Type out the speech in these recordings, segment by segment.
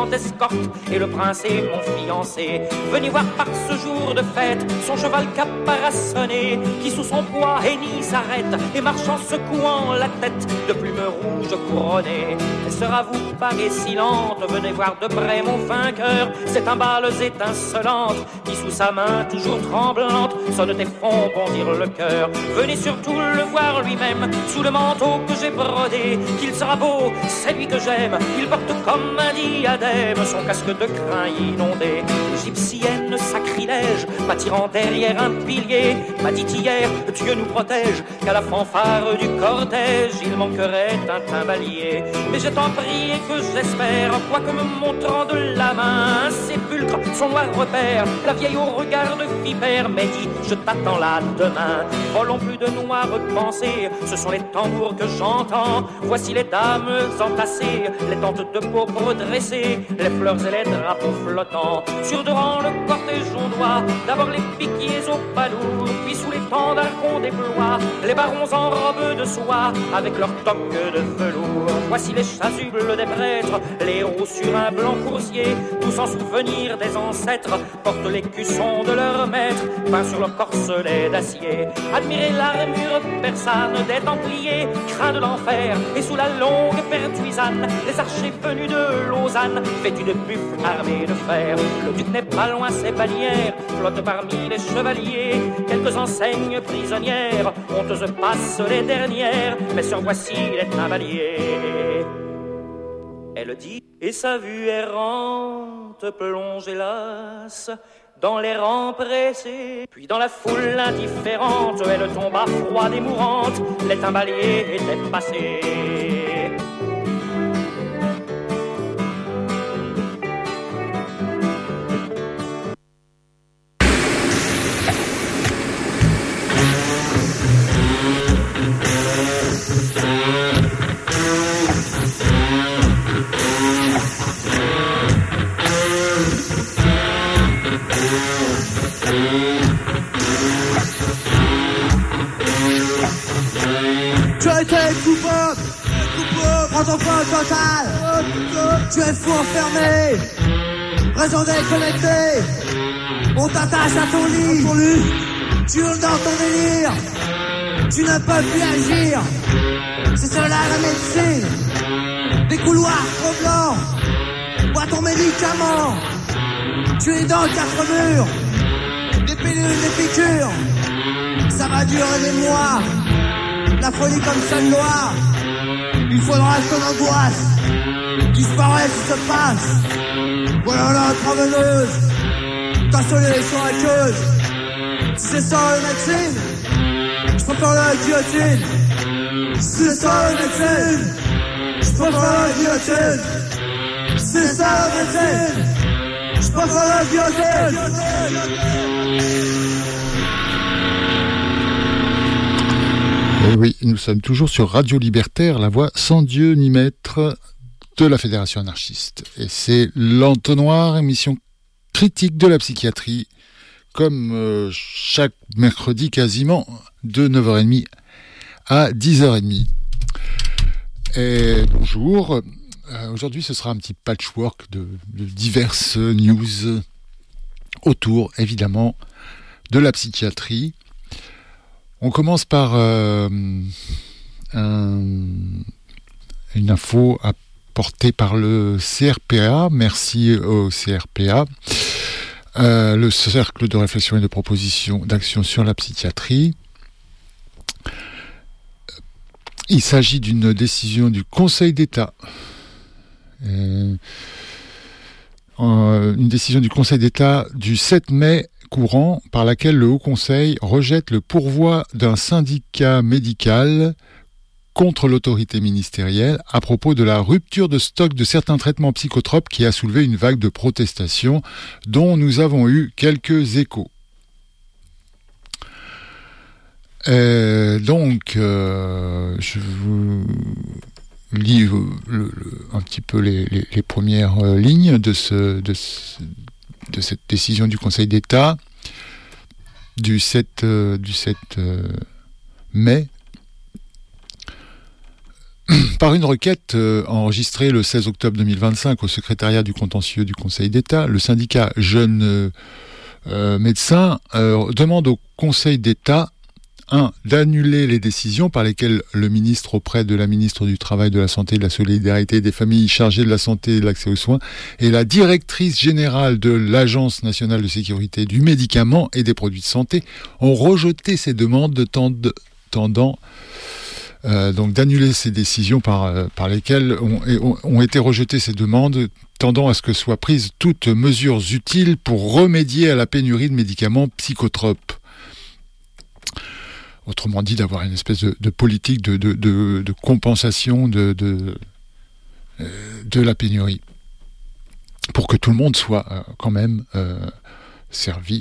élégante escorte, et le prince est mon fiancé. Venez voir par ce jour de fête son cheval caparaçonné, qui sous son poids hennit s'arrête, et marche en secouant la tête de plumes rouges couronnées. Elle sera vous paraît silente, venez voir de près mon vainqueur, ces timbales étincelantes, qui sous sa main toujours tremblante, sonnent et font bondir le cœur. Venez surtout le voir lui-même, sous le manteau que j'ai brodé, qu'il sera beau, c'est lui que j'aime, il porte comme un diadème son casque de crin inondé. Égyptienne sacrilège, m'attirant derrière un pilier, m'a dit hier, Dieu nous protège, qu'à la fanfare du cortège, il manquerait un timbalier. Mais j'ai tant prié que j'espère, quoique me montrant de la main un sépulcre, son noir repère, la vieille au regard de vipère, mais dit, je t'attends là demain. Volons plus de noires pensées, ce sont les tambours que j'entends. Voici les dames entassées, les tentes de pourpre dressées, les fleurs et les drapeaux flottants. Sur deux rangs le cortège ondoie, d'abord les piquiers au palourd, puis sous les tendards qu'on déploie, les barons en robe de soie, avec leurs toques de velours. Voici les chasubles des prêtres, les héros sur un blanc coursier, tous en souvenir des ancêtres, portent les cuissons de leurs maîtres, peints sur leur corselet d'acier. Admirez l'armure persane des Templiers, craint de l'enfer, et sous la longue pertuisane, les archers venus de Lausanne, vêtus de buffles armés de fer. Le duc n'est pas loin, ses bannières flottent parmi les chevaliers, quelques enseignes prisonnières, honteuses passent les dernières, mais sur voici les timbaliers. Elle dit, et sa vue errante plonge hélas dans les rangs pressés, puis dans la foule indifférente, elle tomba froide et mourante, les timbaliers étaient passés. Tu as été coupable, prends ton feu total, tu es fou enfermé, raison déconnectée, on t'attache à ton lit, tu hurles dans ton délire, tu ne peux plus agir, c'est cela la médecine, des couloirs trop blancs, bois ton médicament, tu es dans 4 murs, des pilules, des piqûres, ça va durer des mois. La folie comme seule loi, il faudra que ton angoisse disparaisse et se passe. Voilà l'intraveineuse, ta solution aqueuse. Si c'est ça la médecine, je préfère la guillotine. Si c'est ça la médecine, je préfère la guillotine. Si c'est ça la médecine, je préfère la guillotine. Et oui, nous sommes toujours sur Radio Libertaire, la voix sans Dieu ni maître de la Fédération anarchiste. Et c'est l'Entonnoir, émission critique de la psychiatrie, comme chaque mercredi quasiment, de 9h30 à 10h30. Et bonjour, aujourd'hui ce sera un petit patchwork de diverses news autour, évidemment, de la psychiatrie. On commence par une info apportée par le CRPA. Merci au CRPA. Le Cercle de réflexion et de proposition d'action sur la psychiatrie. Il s'agit d'une décision du Conseil d'État. Une décision du Conseil d'État du 7 mai courant par laquelle le Haut Conseil rejette le pourvoi d'un syndicat médical contre l'autorité ministérielle à propos de la rupture de stock de certains traitements psychotropes qui a soulevé une vague de protestations dont nous avons eu quelques échos. Je vous lis un petit peu les premières lignes de cette décision du Conseil d'État du 7 mai. Par une requête enregistrée le 16 octobre 2025 au secrétariat du contentieux du Conseil d'État, le syndicat Jeunes Médecins demande au Conseil d'État d'annuler les décisions par lesquelles le ministre, auprès de la ministre du Travail, de la Santé, de la Solidarité et des Familles chargée de la santé et de l'accès aux soins, et la directrice générale de l'Agence nationale de sécurité du médicament et des produits de santé ont rejeté ces demandes tendant donc d'annuler ces décisions par lesquelles ont été rejetées ces demandes, tendant à ce que soient prises toutes mesures utiles pour remédier à la pénurie de médicaments psychotropes. Autrement dit, d'avoir une espèce de politique de compensation de la pénurie, pour que tout le monde soit quand même servi.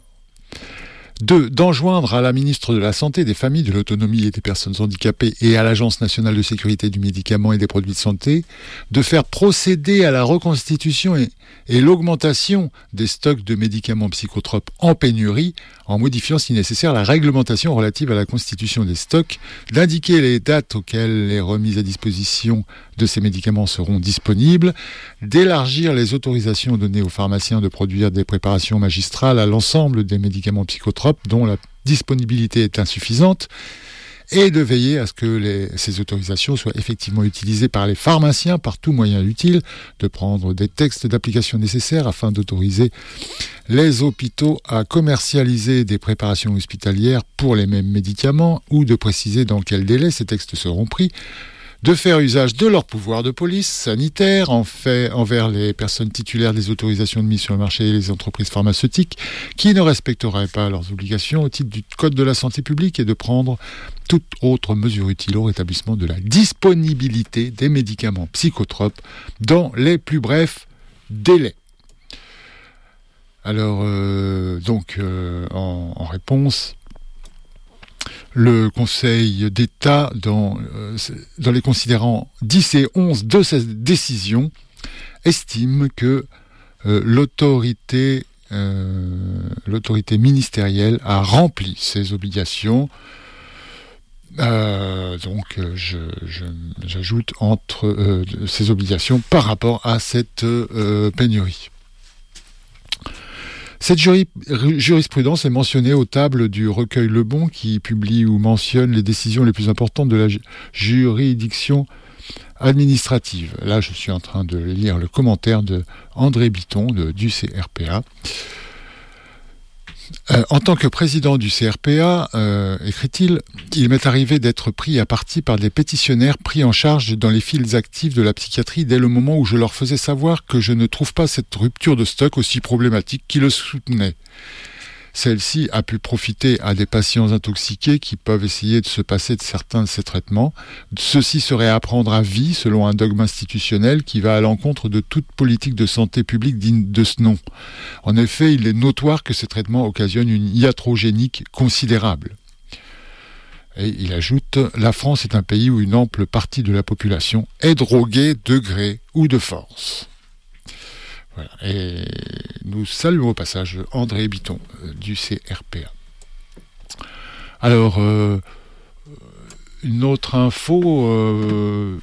D'enjoindre à la ministre de la Santé, des Familles, de l'Autonomie et des Personnes handicapées et à l'Agence nationale de sécurité du médicament et des produits de santé de faire procéder à la reconstitution et l'augmentation des stocks de médicaments psychotropes en pénurie, en modifiant si nécessaire la réglementation relative à la constitution des stocks, d'indiquer les dates auxquelles les remises à disposition de ces médicaments seront disponibles, d'élargir les autorisations données aux pharmaciens de produire des préparations magistrales à l'ensemble des médicaments psychotropes dont la disponibilité est insuffisante, et de veiller à ce que ces autorisations soient effectivement utilisées par les pharmaciens par tout moyen utile, de prendre des textes d'application nécessaires afin d'autoriser les hôpitaux à commercialiser des préparations hospitalières pour les mêmes médicaments, ou de préciser dans quel délai ces textes seront pris, de faire usage de leur pouvoir de police sanitaire envers les personnes titulaires des autorisations de mise sur le marché et les entreprises pharmaceutiques qui ne respecteraient pas leurs obligations au titre du Code de la santé publique, et de prendre toute autre mesure utile au rétablissement de la disponibilité des médicaments psychotropes dans les plus brefs délais. Alors, en réponse, le Conseil d'État, dans les considérants 10 et 11 de cette décision, estime que l'autorité ministérielle a rempli ses obligations. J'ajoute entre ses obligations par rapport à cette pénurie. Cette jurisprudence est mentionnée aux tables du recueil Le Bon, qui publie ou mentionne les décisions les plus importantes de la juridiction administrative. Là, je suis en train de lire le commentaire de André Bitton du CRPA. En tant que président du CRPA, écrit-il, il m'est arrivé d'être pris à partie par des pétitionnaires pris en charge dans les files actives de la psychiatrie dès le moment où je leur faisais savoir que je ne trouve pas cette rupture de stock aussi problématique qui le soutenait. Celle-ci a pu profiter à des patients intoxiqués qui peuvent essayer de se passer de certains de ces traitements. Ceci serait à prendre à vie selon un dogme institutionnel qui va à l'encontre de toute politique de santé publique digne de ce nom. En effet, il est notoire que ces traitements occasionnent une iatrogénique considérable. Et il ajoute, la France est un pays où une ample partie de la population est droguée de gré ou de force. Voilà. Et nous saluons au passage André Bitton du CRPA. Alors, une autre info,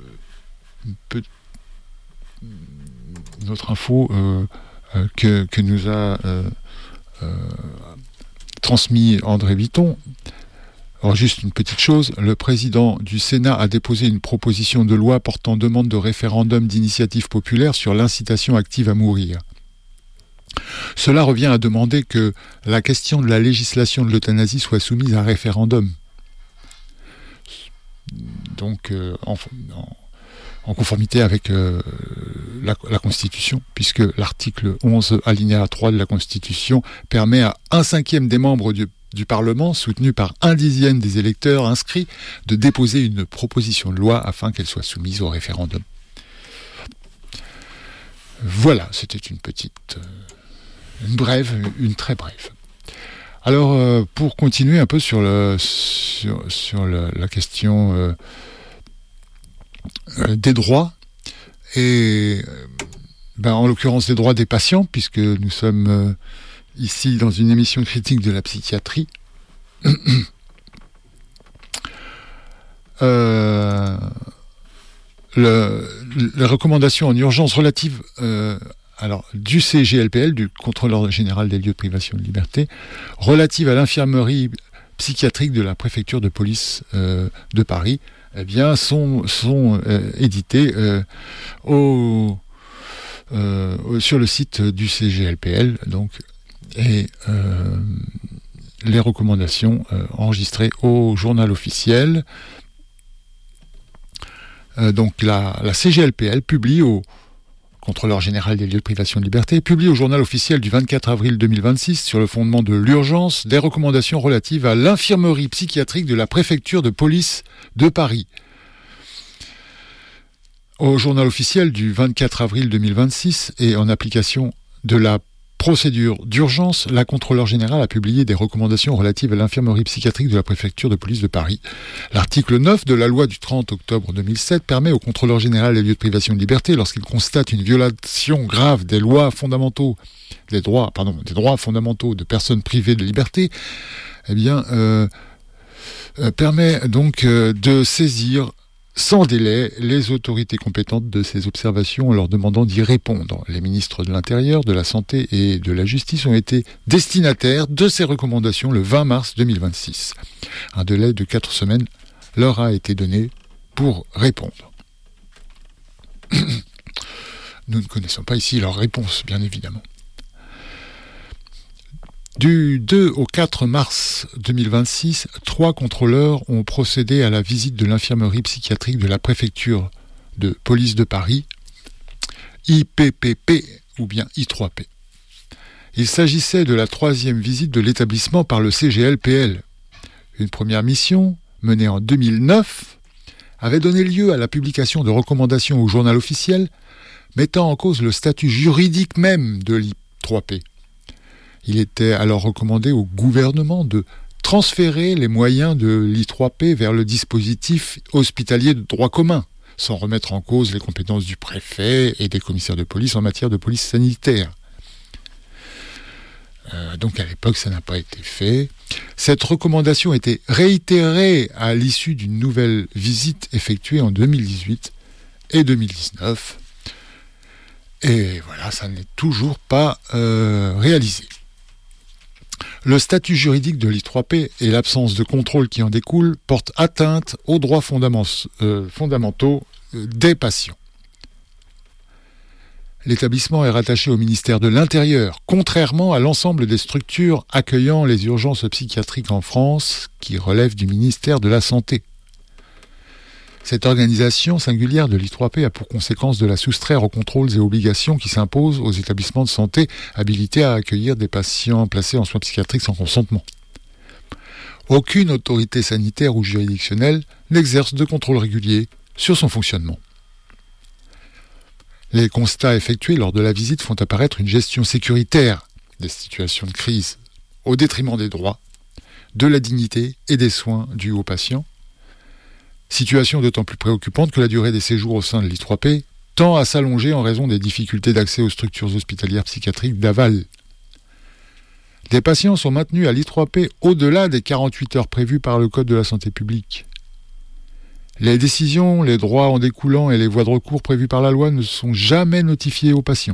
que nous a transmis André Bitton. Alors juste une petite chose, le président du Sénat a déposé une proposition de loi portant demande de référendum d'initiative populaire sur l'incitation active à mourir. Cela revient à demander que la question de la législation de l'euthanasie soit soumise à référendum. Donc en conformité avec la Constitution, puisque l'article 11 alinéa 3 de la Constitution permet à 1/5 des membres du Parlement, soutenu par 1/10 des électeurs inscrits, de déposer une proposition de loi afin qu'elle soit soumise au référendum. Voilà, c'était une très brève. Alors, pour continuer un peu sur la question des droits, et en l'occurrence des droits des patients, puisque nous sommes ici dans une émission critique de la psychiatrie. les recommandations en urgence relatives du CGLPL, du contrôleur général des lieux de privation de liberté, relatives à l'infirmerie psychiatrique de la préfecture de police de Paris, eh bien, sont éditées sur le site du CGLPL, donc, et les recommandations enregistrées au journal officiel. Donc la CGLPL publie au contrôleur général des lieux de privation de liberté, publie au journal officiel du 24 avril 2026, sur le fondement de l'urgence, des recommandations relatives à l'infirmerie psychiatrique de la préfecture de police de Paris. Au journal officiel du 24 avril 2026, et en application de la procédure d'urgence, la contrôleur générale a publié des recommandations relatives à l'infirmerie psychiatrique de la préfecture de police de Paris. L'article 9 de la loi du 30 octobre 2007 permet au contrôleur général des lieux de privation de liberté, lorsqu'il constate une violation grave des droits fondamentaux de personnes privées de liberté, permet donc de saisir sans délai les autorités compétentes de ces observations en leur demandant d'y répondre. Les ministres de l'Intérieur, de la Santé et de la Justice ont été destinataires de ces recommandations le 20 mars 2026. Un délai de 4 semaines leur a été donné pour répondre. Nous ne connaissons pas ici leur réponse, bien évidemment. Du 2 au 4 mars 2026, 3 contrôleurs ont procédé à la visite de l'infirmerie psychiatrique de la préfecture de police de Paris, IPPP ou bien I3P. Il s'agissait de la 3e visite de l'établissement par le CGLPL. Une première mission, menée en 2009, avait donné lieu à la publication de recommandations au journal officiel, mettant en cause le statut juridique même de l'I3P. Il était alors recommandé au gouvernement de transférer les moyens de l'I3P vers le dispositif hospitalier de droit commun, sans remettre en cause les compétences du préfet et des commissaires de police en matière de police sanitaire. Donc à l'époque, ça n'a pas été fait. Cette recommandation a été réitérée à l'issue d'une nouvelle visite effectuée en 2018 et 2019. Et voilà, ça n'est toujours pas réalisé. Le statut juridique de l'I3P et l'absence de contrôle qui en découle portent atteinte aux droits fondamentaux des patients. L'établissement est rattaché au ministère de l'Intérieur, contrairement à l'ensemble des structures accueillant les urgences psychiatriques en France, qui relèvent du ministère de la Santé. Cette organisation singulière de l'I3P a pour conséquence de la soustraire aux contrôles et obligations qui s'imposent aux établissements de santé habilités à accueillir des patients placés en soins psychiatriques sans consentement. Aucune autorité sanitaire ou juridictionnelle n'exerce de contrôle régulier sur son fonctionnement. Les constats effectués lors de la visite font apparaître une gestion sécuritaire des situations de crise au détriment des droits, de la dignité et des soins dus aux patients. Situation d'autant plus préoccupante que la durée des séjours au sein de l'I3P tend à s'allonger en raison des difficultés d'accès aux structures hospitalières psychiatriques d'aval. Des patients sont maintenus à l'I3P au-delà des 48 heures prévues par le Code de la santé publique. Les décisions, les droits en découlant et les voies de recours prévues par la loi ne sont jamais notifiés aux patients.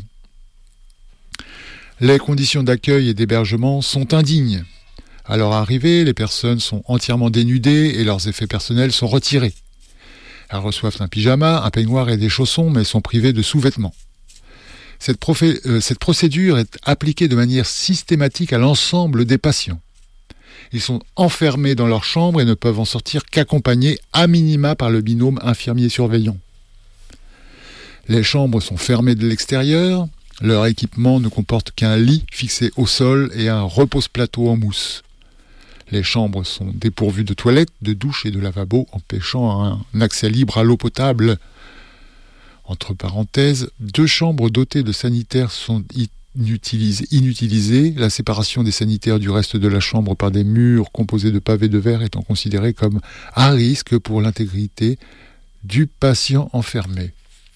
Les conditions d'accueil et d'hébergement sont indignes. À leur arrivée, les personnes sont entièrement dénudées et leurs effets personnels sont retirés. Elles reçoivent un pyjama, un peignoir et des chaussons, mais sont privées de sous-vêtements. Cette procédure est appliquée de manière systématique à l'ensemble des patients. Ils sont enfermés dans leur chambre et ne peuvent en sortir qu'accompagnés à minima par le binôme infirmier-surveillant. Les chambres sont fermées de l'extérieur, leur équipement ne comporte qu'un lit fixé au sol et un repose-plateau en mousse. Les chambres sont dépourvues de toilettes, de douches et de lavabos, empêchant un accès libre à l'eau potable. Entre parenthèses, 2 chambres dotées de sanitaires sont inutilisées, la séparation des sanitaires du reste de la chambre par des murs composés de pavés de verre étant considérée comme à risque pour l'intégrité du patient enfermé.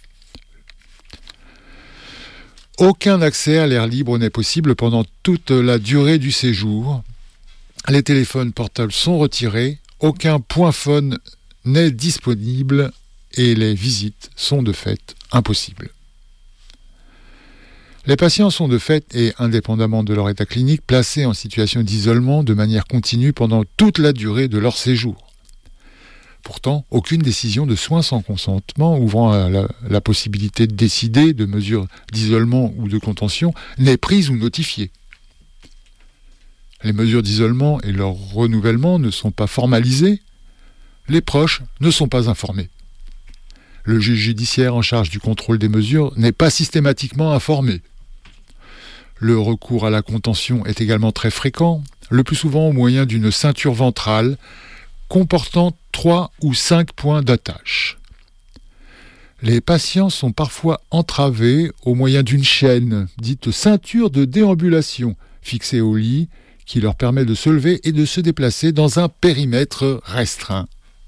Aucun accès à l'air libre n'est possible pendant toute la durée du séjour. Les téléphones portables sont retirés, aucun point phone n'est disponible et les visites sont de fait impossibles. Les patients sont de fait, et indépendamment de leur état clinique, placés en situation d'isolement de manière continue pendant toute la durée de leur séjour. Pourtant, aucune décision de soins sans consentement ouvrant à la possibilité de décider de mesures d'isolement ou de contention n'est prise ou notifiée. Les mesures d'isolement et leur renouvellement ne sont pas formalisées, les proches ne sont pas informés. Le juge judiciaire en charge du contrôle des mesures n'est pas systématiquement informé. Le recours à la contention est également très fréquent, le plus souvent au moyen d'une ceinture ventrale comportant 3 ou 5 points d'attache. Les patients sont parfois entravés au moyen d'une chaîne, dite ceinture de déambulation, fixée au lit, qui leur permet de se lever et de se déplacer dans un périmètre restreint.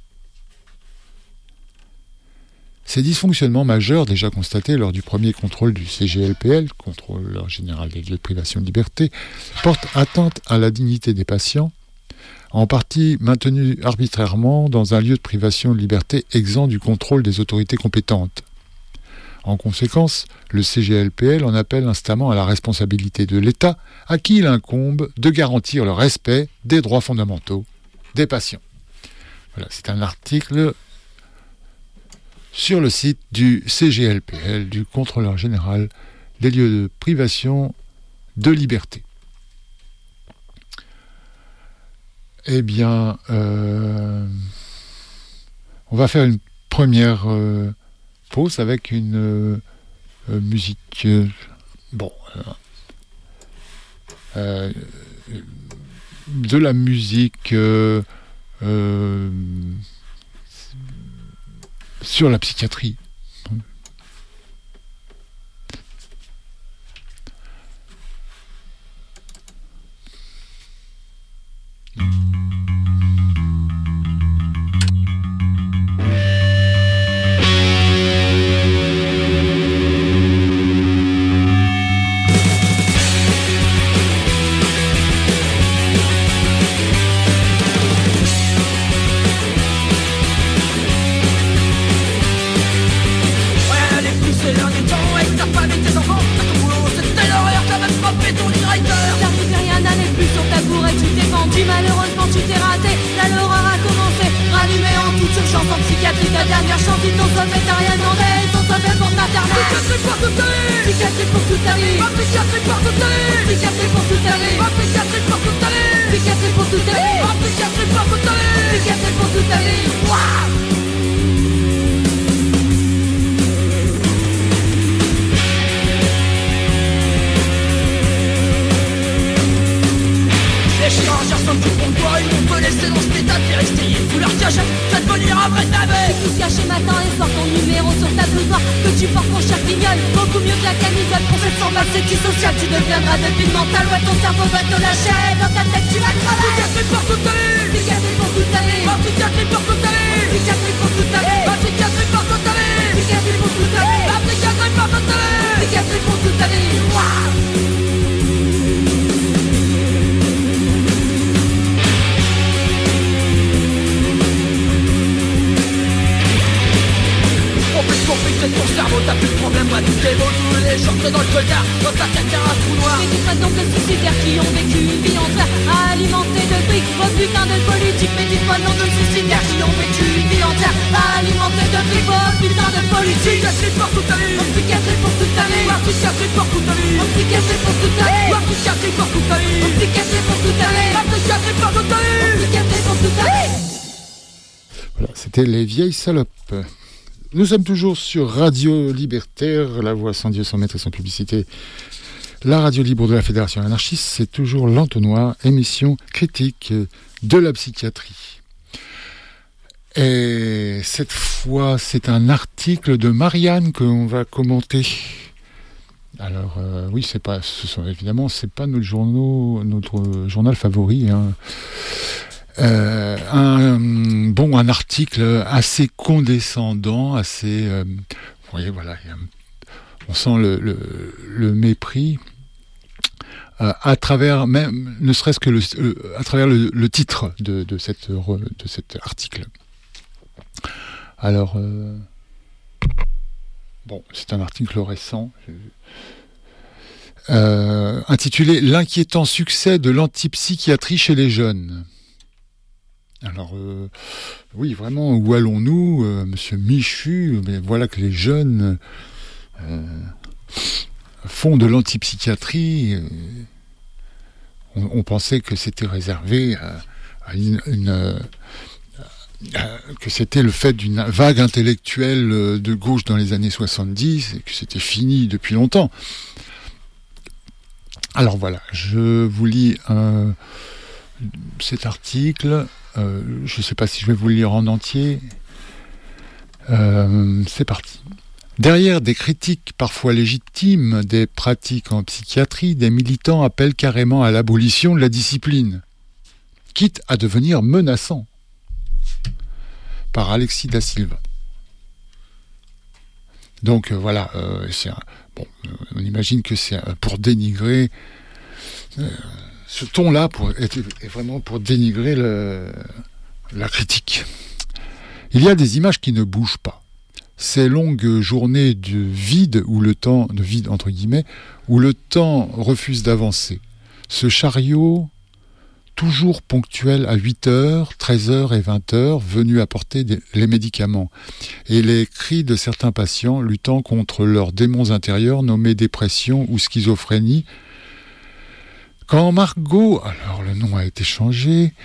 Ces dysfonctionnements majeurs déjà constatés lors du premier contrôle du CGLPL, contrôleur général des lieux de privation de liberté, portent atteinte à la dignité des patients, en partie maintenus arbitrairement dans un lieu de privation de liberté exempt du contrôle des autorités compétentes. En conséquence, le CGLPL en appelle instamment à la responsabilité de l'État, à qui il incombe de garantir le respect des droits fondamentaux des patients. Voilà, c'est un article sur le site du CGLPL, du contrôleur général des lieux de privation de liberté. Eh bien, on va faire une première pause avec une musique, de la musique sur la psychiatrie. Malheureusement tu t'es raté, là l'horreur a commencé. Rallumé en toute urgence en psychiatrie, ta dernière chance, dit ton sommet, t'as rien demandé, ton sommet pour t'interner. Psychiatrie pour toute ta vie, psychiatrie pour toute ta vie, psychiatrie pour toute ta vie, psychiatrie pour toute ta vie, psychiatrie pour toute ta vie, psychiatrie pour toute ta vie, psychiatrie pour toute ta vie, psychiatrie pour toute ta vie. Les chirurgiens sont tout pour toi, ils m'ont laissé dans cet état de péristyle. Tout leur cachet, tu vas devenir un vrai navet. C'est tout caché matin et soir, ton numéro sur ta blouse noire que tu portes mon cher guignol. Beaucoup mieux que la camisole pour 700 balles, c'est du social. Tu deviendras débile mental, ouais ton cerveau va te lâcher. Dans ta tête tu vas crever. Psychiatrie pour toute ta vie, psychiatrie pour toute ta vie, psychiatrie pour toute ta vie, psychiatrie pour toute ta vie, psychiatrie pour toute ta vie, psychiatrie pour toute ta vie, psychiatrie pour toute ta vie, psychiatrie pour toute ta vie. Compris que ton cerveau, t'as plus de problème, moi tous les mots, tous les jours que dans le coltard, dans ta tête y'a un trou noir. Mais tu traites donc de suicidaires qui ont vécu une vie entière alimentée de fric, vos putains de politique. Mais dis-moi le nom de suicidaires qui ont vécu une vie entière alimentée de fric, vos putains de politique. Psychiatrie pour toute ta vie, psychiatrie pour toute ta vie, psychiatrie pour toute ta vie, psychiatrie pour toute ta vie, psychiatrie pour toute ta vie, psychiatrie pour toute ta vie, psychiatrie pour toute ta vie, psychiatrie pour toute ta vie. Voilà, c'était Les Vieilles Salopes. Nous sommes toujours sur Radio Libertaire, la voix sans Dieu, sans maître et sans publicité. La radio libre de la Fédération anarchiste, c'est toujours l'Entonnoir, émission critique de la psychiatrie. Et cette fois, c'est un article de Marianne que l'on va commenter. Alors, oui, c'est pas notre journal favori, hein. Un article assez condescendant, assez, vous voyez, voilà, on sent le mépris à travers même, ne serait-ce que à travers le titre de cet article. Alors, Bon, c'est un article récent. Intitulé « L'inquiétant succès de l'antipsychiatrie chez les jeunes ». Alors, oui, vraiment, où allons-nous, monsieur Michu? Mais voilà que les jeunes font de l'antipsychiatrie. On pensait que c'était réservé à que c'était le fait d'une vague intellectuelle de gauche dans les années 70 et que c'était fini depuis longtemps. Alors voilà, je vous lis cet article. Je ne sais pas si je vais vous le lire en entier. C'est parti. Derrière des critiques parfois légitimes des pratiques en psychiatrie, des militants appellent carrément à l'abolition de la discipline, quitte à devenir menaçant. Par Alexis da Silva. Donc voilà, on imagine que c'est pour dénigrer ce ton-là est vraiment pour dénigrer la critique. Il y a des images qui ne bougent pas. Ces longues journées de vide entre guillemets, où le temps refuse d'avancer. Ce chariot toujours ponctuel à 8h, 13h et 20h, venu apporter les médicaments. Et les cris de certains patients luttant contre leurs démons intérieurs nommés dépression ou schizophrénie. Quand Margot, alors le nom a été changé,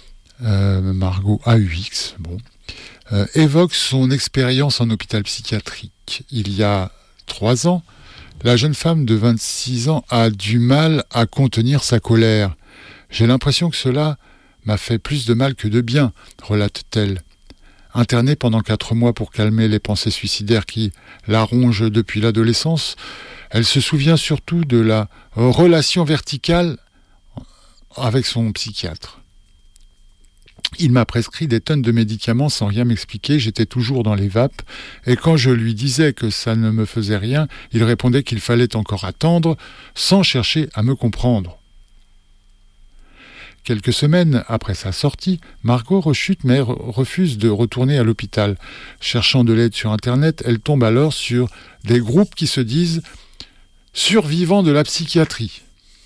Margot AUX, évoque son expérience en hôpital psychiatrique. Il y a 3 ans, la jeune femme de 26 ans a du mal à contenir sa colère. J'ai l'impression que cela m'a fait plus de mal que de bien, relate-t-elle. Internée pendant 4 mois pour calmer les pensées suicidaires qui la rongent depuis l'adolescence, elle se souvient surtout de la relation verticale avec son psychiatre. Il m'a prescrit des tonnes de médicaments sans rien m'expliquer, j'étais toujours dans les vapes, et quand je lui disais que ça ne me faisait rien, il répondait qu'il fallait encore attendre, sans chercher à me comprendre. Quelques semaines après sa sortie, Margot rechute mais refuse de retourner à l'hôpital. Cherchant de l'aide sur Internet, elle tombe alors sur des groupes qui se disent « survivants de la psychiatrie ».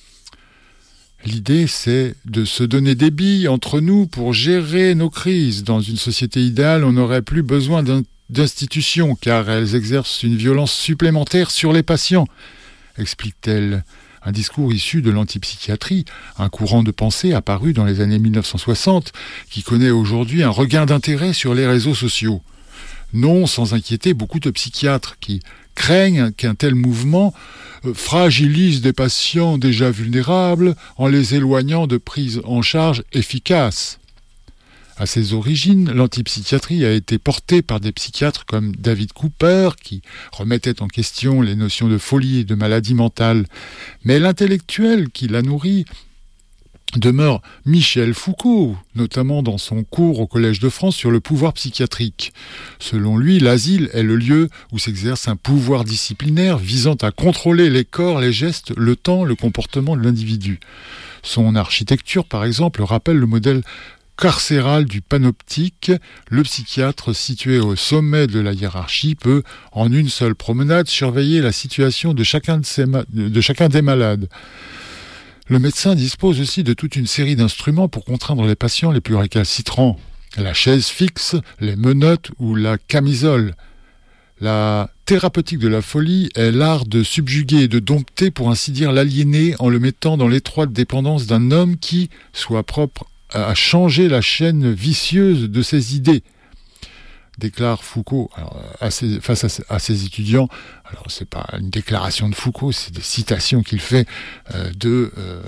L'idée, c'est de se donner des billes entre nous pour gérer nos crises. Dans une société idéale, on n'aurait plus besoin d'institutions, car elles exercent une violence supplémentaire sur les patients, explique-t-elle. Un discours issu de l'antipsychiatrie, un courant de pensée apparu dans les années 1960, qui connaît aujourd'hui un regain d'intérêt sur les réseaux sociaux. Non, sans inquiéter beaucoup de psychiatres qui craignent qu'un tel mouvement fragilise des patients déjà vulnérables en les éloignant de prises en charge efficaces. À ses origines, l'antipsychiatrie a été portée par des psychiatres comme David Cooper, qui remettait en question les notions de folie et de maladie mentale. Mais l'intellectuel qui la nourrit demeure Michel Foucault, notamment dans son cours au Collège de France sur le pouvoir psychiatrique. Selon lui, l'asile est le lieu où s'exerce un pouvoir disciplinaire visant à contrôler les corps, les gestes, le temps, le comportement de l'individu. Son architecture, par exemple, rappelle le modèle carcéral du panoptique. Le psychiatre, situé au sommet de la hiérarchie, peut, en une seule promenade, surveiller la situation de chacun des malades. Le médecin dispose aussi de toute une série d'instruments pour contraindre les patients les plus récalcitrants. La chaise fixe, les menottes ou la camisole. La thérapeutique de la folie est l'art de subjuguer et de dompter, pour ainsi dire, l'aliéné en le mettant dans l'étroite dépendance d'un homme qui soit propre à changer la chaîne vicieuse de ses idées, déclare Foucault face à ses étudiants. Alors c'est pas une déclaration de Foucault, c'est des citations qu'il fait de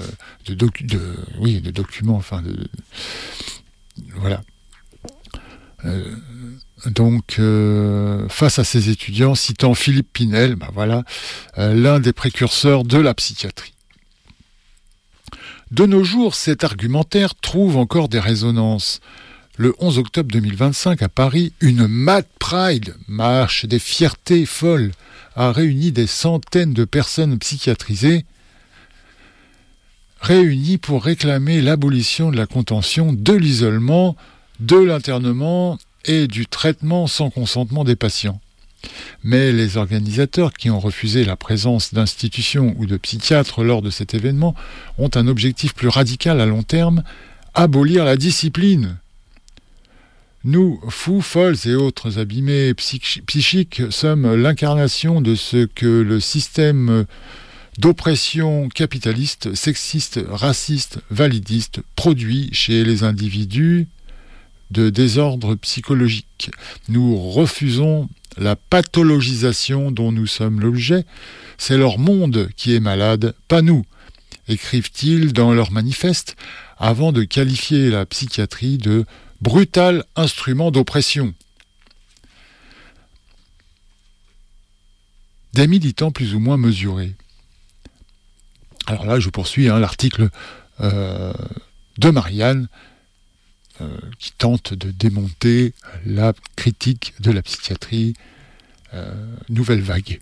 documents, voilà. Donc face à ses étudiants, citant Philippe Pinel, l'un des précurseurs de la psychiatrie. De nos jours, cet argumentaire trouve encore des résonances. Le 11 octobre 2025, à Paris, une Mad Pride, marche des fiertés folles, a réuni des centaines de personnes psychiatrisées, réunies pour réclamer l'abolition de la contention, de l'isolement, de l'internement et du traitement sans consentement des patients. Mais les organisateurs qui ont refusé la présence d'institutions ou de psychiatres lors de cet événement ont un objectif plus radical à long terme, abolir la discipline. Nous, fous, folles et autres abîmés psychiques, sommes l'incarnation de ce que le système d'oppression capitaliste, sexiste, raciste, validiste produit chez les individus de désordre psychologique. Nous refusons la pathologisation dont nous sommes l'objet. C'est leur monde qui est malade, pas nous, écrivent-ils dans leur manifeste, avant de qualifier la psychiatrie de brutal instrument d'oppression. Des militants plus ou moins mesurés. Alors là, je poursuis l'article de Marianne qui tente de démonter la critique de la psychiatrie nouvelle vague.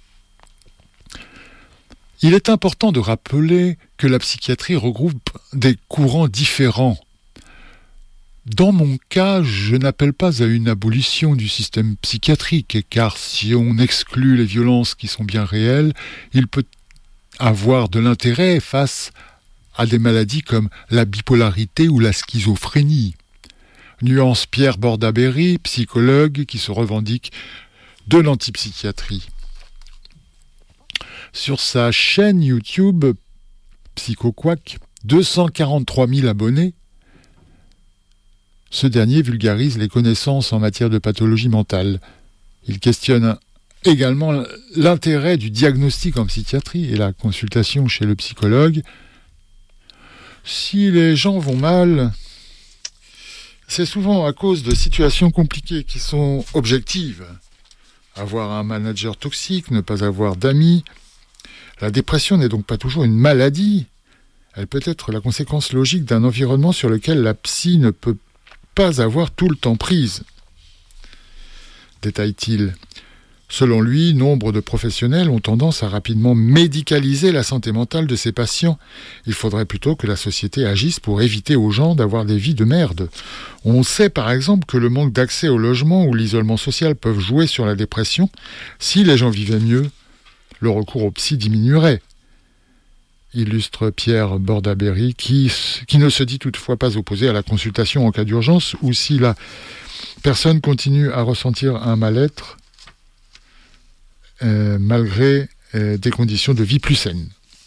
Il est important de rappeler que la psychiatrie regroupe des courants différents. Dans mon cas, je n'appelle pas à une abolition du système psychiatrique, car si on exclut les violences qui sont bien réelles, il peut avoir de l'intérêt face à des maladies comme la bipolarité ou la schizophrénie. Nuance Pierre Bordaberry, psychologue qui se revendique de l'antipsychiatrie. Sur sa chaîne YouTube PsychoQuack, 243 000 abonnés, ce dernier vulgarise les connaissances en matière de pathologie mentale. Il questionne également l'intérêt du diagnostic en psychiatrie et la consultation chez le psychologue. Si les gens vont mal, c'est souvent à cause de situations compliquées qui sont objectives. Avoir un manager toxique, ne pas avoir d'amis. La dépression n'est donc pas toujours une maladie. Elle peut être la conséquence logique d'un environnement sur lequel la psy ne peut pas avoir tout le temps prise. Détaille-t-il. Selon lui, nombre de professionnels ont tendance à rapidement médicaliser la santé mentale de ses patients. Il faudrait plutôt que la société agisse pour éviter aux gens d'avoir des vies de merde. On sait par exemple que le manque d'accès au logement ou l'isolement social peuvent jouer sur la dépression. Si les gens vivaient mieux, le recours au psy diminuerait. Illustre Pierre Bordaberry, qui ne se dit toutefois pas opposé à la consultation en cas d'urgence ou si la personne continue à ressentir un mal-être malgré des conditions de vie plus saines.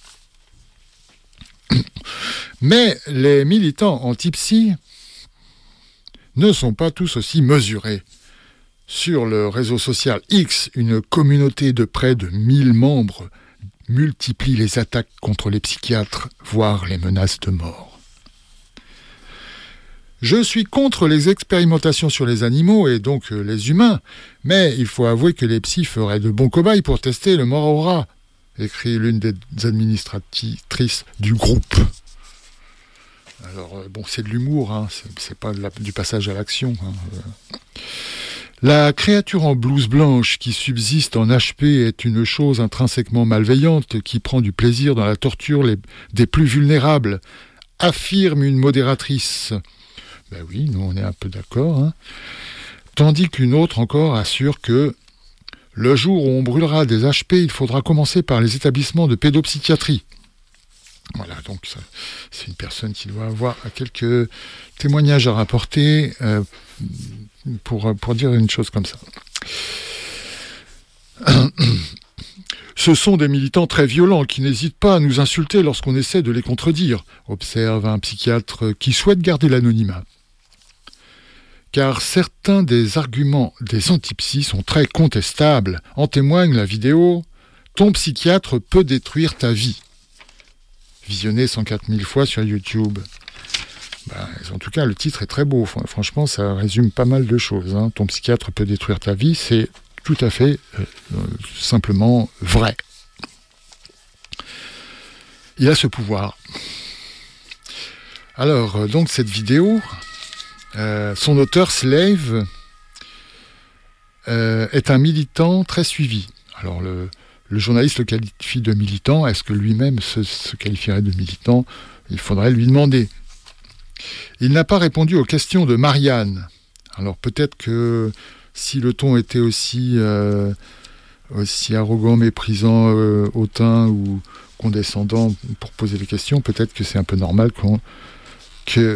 Mais les militants anti-psy ne sont pas tous aussi mesurés. Sur le réseau social X, une communauté de près de 1000 membres multiplie les attaques contre les psychiatres, voire les menaces de mort. Je suis contre les expérimentations sur les animaux et donc les humains, mais il faut avouer que les psys feraient de bons cobayes pour tester le mort au rat, écrit l'une des administratrices du groupe. Alors, c'est de l'humour, c'est pas du passage à l'action. La créature en blouse blanche qui subsiste en HP est une chose intrinsèquement malveillante qui prend du plaisir dans la torture des plus vulnérables, affirme une modératrice. Ben oui, nous on est un peu d'accord. Tandis qu'une autre encore assure que le jour où on brûlera des HP, il faudra commencer par les établissements de pédopsychiatrie. Voilà, donc c'est une personne qui doit avoir quelques témoignages à rapporter pour dire une chose comme ça. Ce sont des militants très violents qui n'hésitent pas à nous insulter lorsqu'on essaie de les contredire, observe un psychiatre qui souhaite garder l'anonymat. Car certains des arguments des antipsys sont très contestables. En témoigne la vidéo « Ton psychiatre peut détruire ta vie ». Visionnée 104 000 fois sur YouTube. En tout cas, le titre est très beau. Franchement, ça résume pas mal de choses. Ton psychiatre peut détruire ta vie, c'est tout à fait simplement vrai. Il a ce pouvoir. Alors, donc cette vidéo, son auteur, Slave, est un militant très suivi. Alors, le journaliste le qualifie de militant. Est-ce que lui-même se qualifierait de militant ? Il faudrait lui demander. Il n'a pas répondu aux questions de Marianne. Alors peut-être que si le ton était aussi arrogant, méprisant, hautain ou condescendant pour poser des questions, peut-être que c'est un peu normal qu'il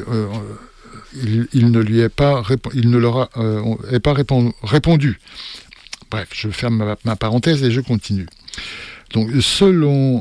ne leur ait pas répondu. Bref, je ferme ma parenthèse et je continue. Donc, selon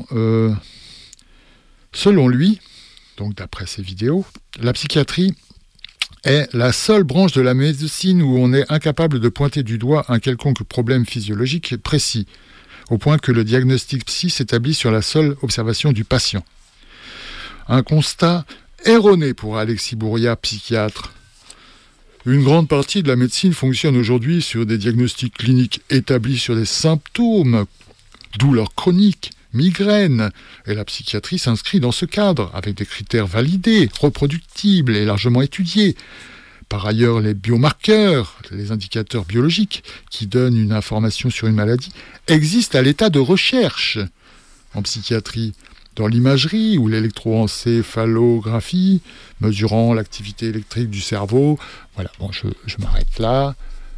lui, donc d'après ses vidéos, la psychiatrie est la seule branche de la médecine où on est incapable de pointer du doigt un quelconque problème physiologique précis, au point que le diagnostic psy s'établit sur la seule observation du patient. Un constat erroné pour Alexis Bourriat, psychiatre. Une grande partie de la médecine fonctionne aujourd'hui sur des diagnostics cliniques établis sur des symptômes, douleurs chroniques, migraines, et la psychiatrie s'inscrit dans ce cadre, avec des critères validés, reproductibles et largement étudiés. Par ailleurs, les biomarqueurs, les indicateurs biologiques qui donnent une information sur une maladie, existent à l'état de recherche en psychiatrie, dans l'imagerie ou l'électroencéphalographie, mesurant l'activité électrique du cerveau. Voilà, bon, je m'arrête là.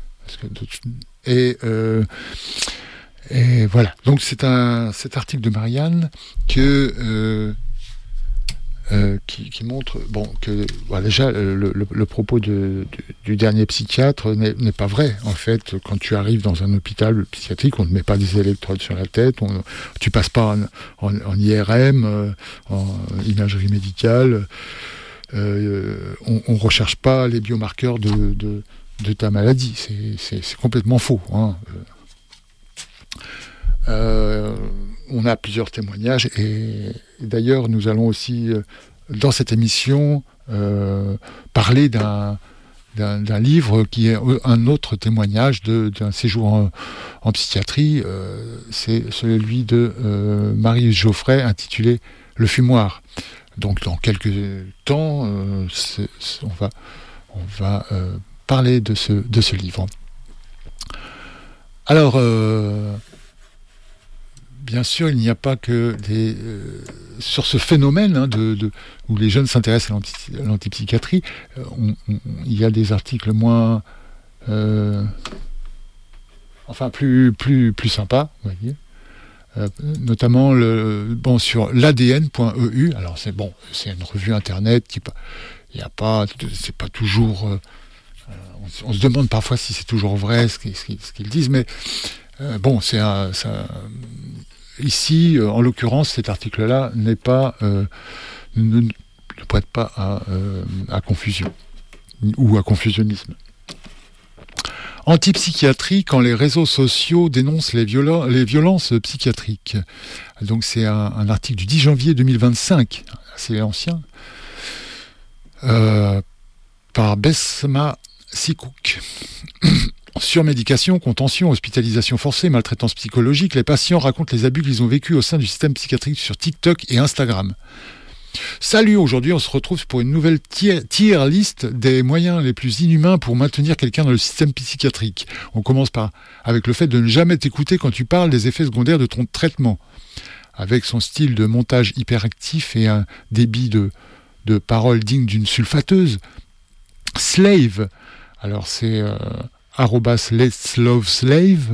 Et voilà. Donc c'est cet article de Marianne qui montre que déjà le propos du dernier psychiatre n'est pas vrai. En fait, quand tu arrives dans un hôpital psychiatrique, on ne met pas des électrodes sur la tête, tu passes pas en IRM, en imagerie médicale, on recherche pas les biomarqueurs de ta maladie. C'est complètement faux, hein. On a plusieurs témoignages et d'ailleurs nous allons aussi dans cette émission parler d'un livre qui est un autre témoignage d'un séjour en psychiatrie. C'est celui de Marius Geoffrey intitulé « Le fumoir ». Donc dans quelques temps, on va parler de ce livre. Alors, bien sûr, il n'y a pas que sur ce phénomène où les jeunes s'intéressent à l'antipsychiatrie, il y a des articles moins, plus sympas, on va dire. Notamment sur l'ADN.eu. Alors c'est une revue internet c'est pas toujours. On se demande parfois si c'est toujours vrai ce qu'ils disent, mais ici, en l'occurrence, cet article-là ne prête pas à confusion ou à confusionnisme. Antipsychiatrie quand les réseaux sociaux dénoncent les violences psychiatriques. Donc c'est un article du 10 janvier 2025, assez ancien, par Besma Sikouk. Surmédication, contention, hospitalisation forcée, maltraitance psychologique, les patients racontent les abus qu'ils ont vécus au sein du système psychiatrique sur TikTok et Instagram. Salut, aujourd'hui on se retrouve pour une nouvelle tier list des moyens les plus inhumains pour maintenir quelqu'un dans le système psychiatrique. On commence avec le fait de ne jamais t'écouter quand tu parles des effets secondaires de ton traitement. Avec son style de montage hyperactif et un débit de paroles digne d'une sulfateuse. Slave, alors c'est @letsloveslave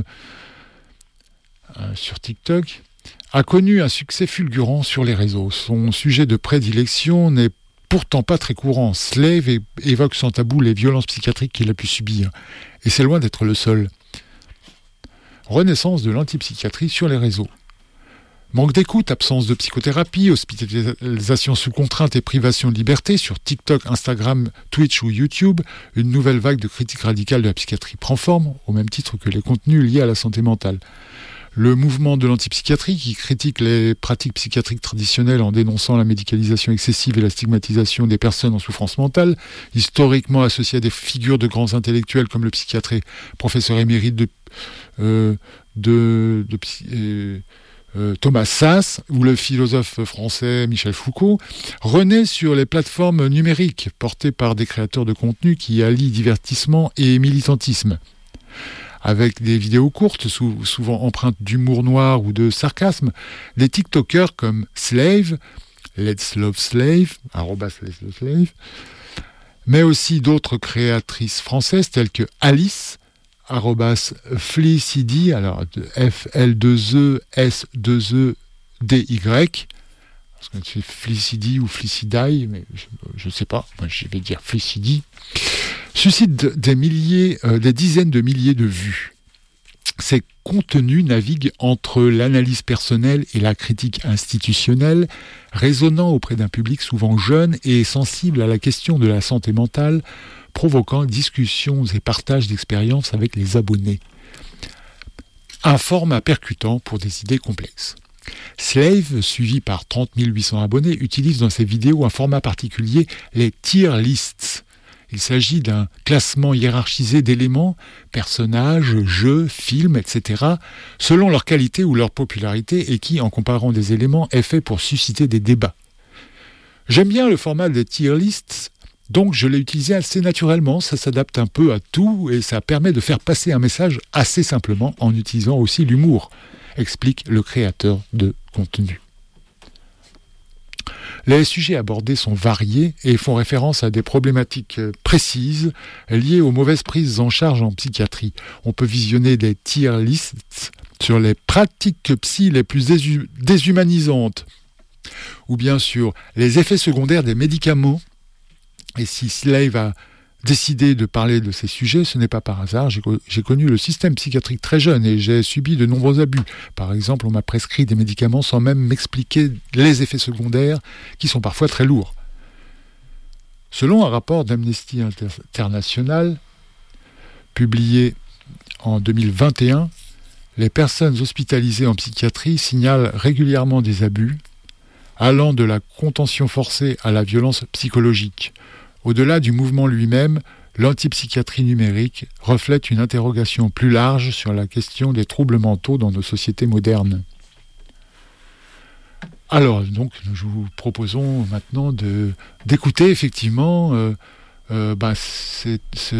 sur TikTok, a connu un succès fulgurant sur les réseaux. Son sujet de prédilection n'est pourtant pas très courant. Slave évoque sans tabou les violences psychiatriques qu'il a pu subir. Et c'est loin d'être le seul. Renaissance de l'antipsychiatrie sur les réseaux. Manque d'écoute, absence de psychothérapie, hospitalisation sous contrainte et privation de liberté sur TikTok, Instagram, Twitch ou YouTube, une nouvelle vague de critiques radicales de la psychiatrie prend forme, au même titre que les contenus liés à la santé mentale. Le mouvement de l'antipsychiatrie, qui critique les pratiques psychiatriques traditionnelles en dénonçant la médicalisation excessive et la stigmatisation des personnes en souffrance mentale, historiquement associé à des figures de grands intellectuels comme le psychiatre et professeur émérite Thomas Sass ou le philosophe français Michel Foucault, renaît sur les plateformes numériques portées par des créateurs de contenu qui allient divertissement et militantisme. Avec des vidéos courtes, souvent empreintes d'humour noir ou de sarcasme, des TikTokers comme Slave, @letsloveslave, mais aussi d'autres créatrices françaises telles que Alice, @flicdy, alors F-L-2-E-S-2-E-D-Y, parce que c'est Flicdy ou Flicidae, mais je ne sais pas, moi je vais dire Flicdy, suscite des dizaines de milliers de vues. Ces contenus naviguent entre l'analyse personnelle et la critique institutionnelle, résonnant auprès d'un public souvent jeune et sensible à la question de la santé mentale, provoquant discussions et partages d'expériences avec les abonnés. Un format percutant pour des idées complexes. Slave, suivi par 30 800 abonnés, utilise dans ses vidéos un format particulier, les tier lists. Il s'agit d'un classement hiérarchisé d'éléments, personnages, jeux, films, etc., selon leur qualité ou leur popularité et qui, en comparant des éléments, est fait pour susciter des débats. J'aime bien le format des tier lists, donc je l'ai utilisé assez naturellement, ça s'adapte un peu à tout et ça permet de faire passer un message assez simplement en utilisant aussi l'humour, explique le créateur de contenu. Les sujets abordés sont variés et font référence à des problématiques précises liées aux mauvaises prises en charge en psychiatrie. On peut visionner des tier lists sur les pratiques psy les plus déshumanisantes ou bien sur les effets secondaires des médicaments. Et si Slave a décidé de parler de ces sujets, ce n'est pas par hasard. J'ai connu le système psychiatrique très jeune et j'ai subi de nombreux abus. Par exemple, on m'a prescrit des médicaments sans même m'expliquer les effets secondaires qui sont parfois très lourds. Selon un rapport d'Amnesty International publié en 2021, les personnes hospitalisées en psychiatrie signalent régulièrement des abus, allant de la contention forcée à la violence psychologique. Au-delà du mouvement lui-même, l'antipsychiatrie numérique reflète une interrogation plus large sur la question des troubles mentaux dans nos sociétés modernes. Alors, donc, nous vous proposons maintenant d'écouter effectivement ce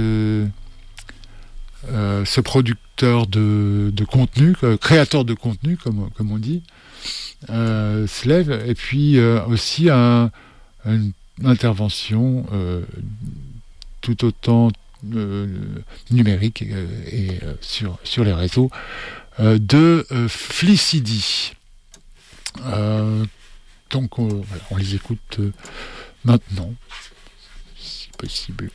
producteur de contenu, créateur de contenu, comme on dit, Slave, et puis aussi une intervention tout autant numérique et sur les réseaux de Flicdy. Donc voilà, on les écoute maintenant, si possible.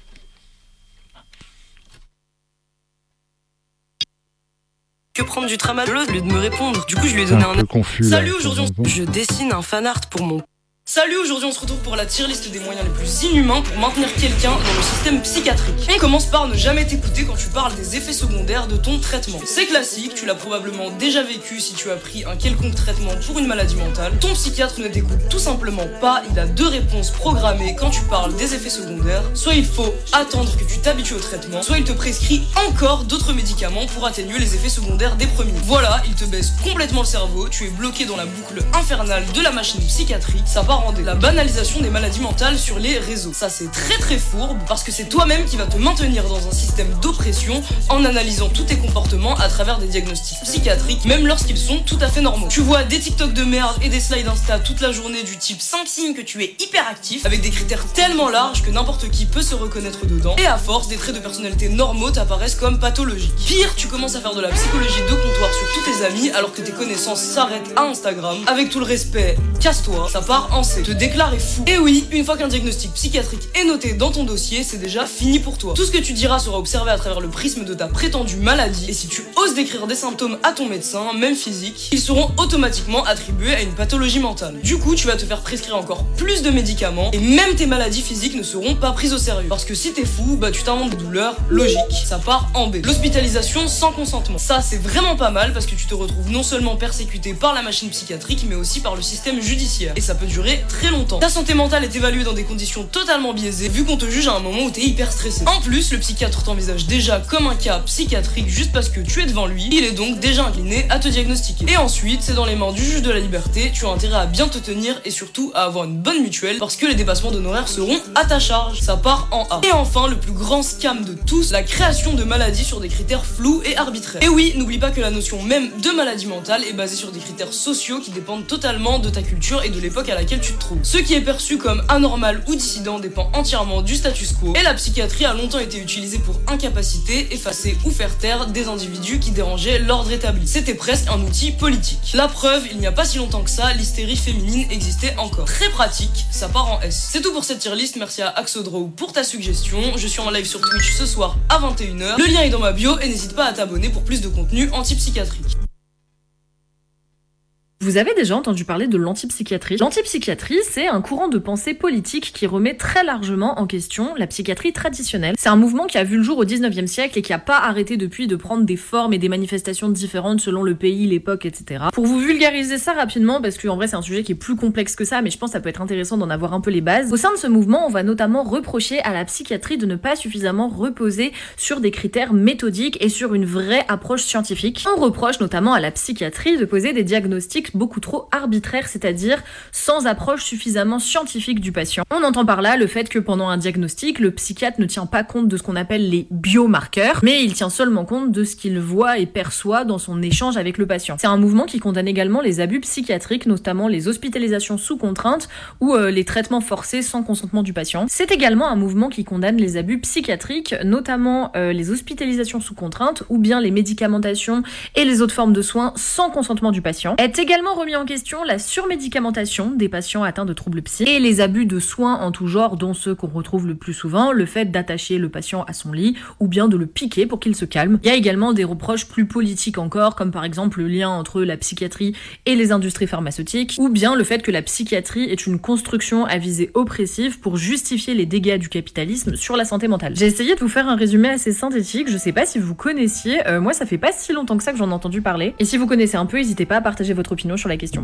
Que prendre du tramadol au lieu de me répondre. Du coup, je lui ai donné un confus. Salut, aujourd'hui, je dessine un fanart pour mon. Salut, aujourd'hui on se retrouve pour la tier list des moyens les plus inhumains pour maintenir quelqu'un dans le système psychiatrique. On commence par ne jamais t'écouter quand tu parles des effets secondaires de ton traitement. C'est classique, tu l'as probablement déjà vécu si tu as pris un quelconque traitement pour une maladie mentale. Ton psychiatre ne t'écoute tout simplement pas, il a 2 réponses programmées quand tu parles des effets secondaires. Soit il faut attendre que tu t'habitues au traitement, soit il te prescrit encore d'autres médicaments pour atténuer les effets secondaires des premiers. Voilà, il te baisse complètement le cerveau, tu es bloqué dans la boucle infernale de la machine psychiatrique, ça part en la banalisation des maladies mentales sur les réseaux. Ça c'est très très fourbe parce que c'est toi-même qui va te maintenir dans un système d'oppression en analysant tous tes comportements à travers des diagnostics psychiatriques, même lorsqu'ils sont tout à fait normaux. Tu vois des TikTok de merde et des slides Insta toute la journée du type 5 signes que tu es hyperactif avec des critères tellement larges que n'importe qui peut se reconnaître dedans et à force des traits de personnalité normaux t'apparaissent comme pathologiques. Pire, tu commences à faire de la psychologie de comptoir sur tous tes amis alors que tes connaissances s'arrêtent à Instagram. Avec tout le respect, casse-toi, ça part en C. Te déclarer fou. Et oui, une fois qu'un diagnostic psychiatrique est noté dans ton dossier, c'est déjà fini pour toi. Tout ce que tu diras sera observé à travers le prisme de ta prétendue maladie et si tu oses décrire des symptômes à ton médecin, même physiques, ils seront automatiquement attribués à une pathologie mentale. Du coup, tu vas te faire prescrire encore plus de médicaments et même tes maladies physiques ne seront pas prises au sérieux. Parce que si t'es fou, bah tu t'inventes des douleurs, logique, ça part en B. L'hospitalisation sans consentement. Ça, c'est vraiment pas mal parce que tu te retrouves non seulement persécuté par la machine psychiatrique, mais aussi par le système judiciaire. Et ça peut durer très longtemps. Ta santé mentale est évaluée dans des conditions totalement biaisées, vu qu'on te juge à un moment où t'es hyper stressé. En plus, le psychiatre t'envisage déjà comme un cas psychiatrique juste parce que tu es devant lui, il est donc déjà incliné à te diagnostiquer. Et ensuite, c'est dans les mains du juge de la liberté, tu as intérêt à bien te tenir et surtout à avoir une bonne mutuelle parce que les dépassements d'honoraires seront à ta charge. Ça part en A. Et enfin, le plus grand scam de tous, la création de maladies sur des critères flous et arbitraires. Et oui, n'oublie pas que la notion même de maladie mentale est basée sur des critères sociaux qui dépendent totalement de ta culture et de l'époque à laquelle tu te trouves. Ce qui est perçu comme anormal ou dissident dépend entièrement du status quo, et la psychiatrie a longtemps été utilisée pour incapaciter, effacer ou faire taire des individus qui dérangeaient l'ordre établi. C'était presque un outil politique. La preuve, il n'y a pas si longtemps que ça, l'hystérie féminine existait encore. Très pratique, ça part en S. C'est tout pour cette tier list, merci à Axodraw pour ta suggestion. Je suis en live sur Twitch ce soir à 21h. Le lien est dans ma bio et n'hésite pas à t'abonner pour plus de contenu antipsychiatrique. Vous avez déjà entendu parler de l'antipsychiatrie. L'antipsychiatrie, c'est un courant de pensée politique qui remet très largement en question la psychiatrie traditionnelle. C'est un mouvement qui a vu le jour au 19e siècle et qui a pas arrêté depuis de prendre des formes et des manifestations différentes selon le pays, l'époque, etc. Pour vous vulgariser ça rapidement, parce qu'en vrai c'est un sujet qui est plus complexe que ça, mais je pense que ça peut être intéressant d'en avoir un peu les bases. Au sein de ce mouvement, on va notamment reprocher à la psychiatrie de ne pas suffisamment reposer sur des critères méthodiques et sur une vraie approche scientifique. On reproche notamment à la psychiatrie de poser des diagnostics beaucoup trop arbitraire, c'est-à-dire sans approche suffisamment scientifique du patient. On entend par là le fait que pendant un diagnostic, le psychiatre ne tient pas compte de ce qu'on appelle les biomarqueurs, mais il tient seulement compte de ce qu'il voit et perçoit dans son échange avec le patient. C'est un mouvement qui condamne également les abus psychiatriques, notamment les hospitalisations sous contrainte ou les traitements forcés sans consentement du patient. C'est également un mouvement qui condamne les abus psychiatriques, notamment les hospitalisations sous contrainte ou bien les médicamentations et les autres formes de soins sans consentement du patient. Est également remis en question la surmédicamentation des patients atteints de troubles psy et les abus de soins en tout genre, dont ceux qu'on retrouve le plus souvent, le fait d'attacher le patient à son lit ou bien de le piquer pour qu'il se calme. Il y a également des reproches plus politiques encore, comme par exemple le lien entre la psychiatrie et les industries pharmaceutiques, ou bien le fait que la psychiatrie est une construction à visée oppressive pour justifier les dégâts du capitalisme sur la santé mentale. J'ai essayé de vous faire un résumé assez synthétique, je sais pas si vous connaissiez, moi ça fait pas si longtemps que ça que j'en ai entendu parler, et si vous connaissez un peu, n'hésitez pas à partager votre opinion sur la question.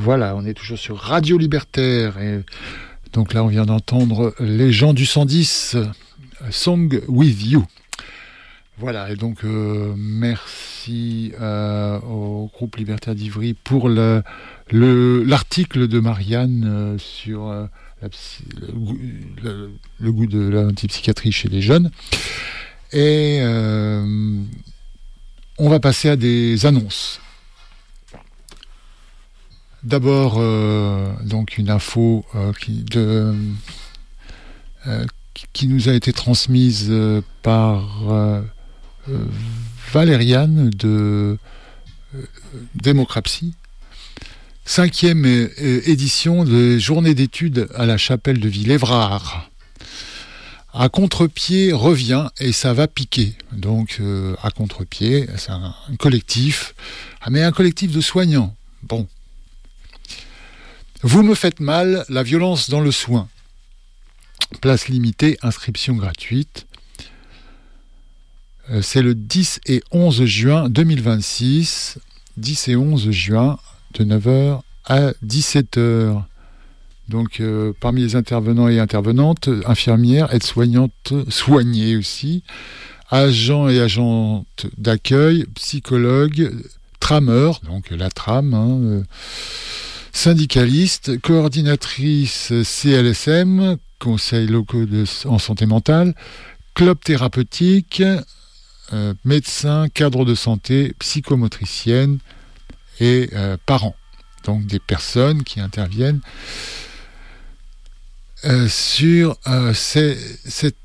Voilà, on est toujours sur Radio Libertaire. Et donc là, on vient d'entendre les gens du 110, Song With You. Voilà, et donc merci au groupe Libertaire d'Ivry pour l'article de Marianne sur le goût de l'antipsychiatrie chez les jeunes. Et on va passer à des annonces. D'abord, donc une info qui nous a été transmise par Valériane de Démocratie. 5e édition des journées d'études à la chapelle de Villévrard. À contre-pied revient et ça va piquer. Donc à contre-pied, c'est un collectif, mais un collectif de soignants. Bon. Vous me faites mal, la violence dans le soin. Place limitée, inscription gratuite. C'est le 10 et 11 juin 2026. 10 et 11 juin, de 9h à 17h. Donc, parmi les intervenants et intervenantes, infirmières, aides-soignantes, soignées aussi, agents et agentes d'accueil, psychologues, trameurs, donc la trame, syndicalistes, coordinatrices CLSM, conseils locaux en santé mentale, club thérapeutique, médecins, cadres de santé, psychomotriciennes et parents. Donc des personnes qui interviennent sur cette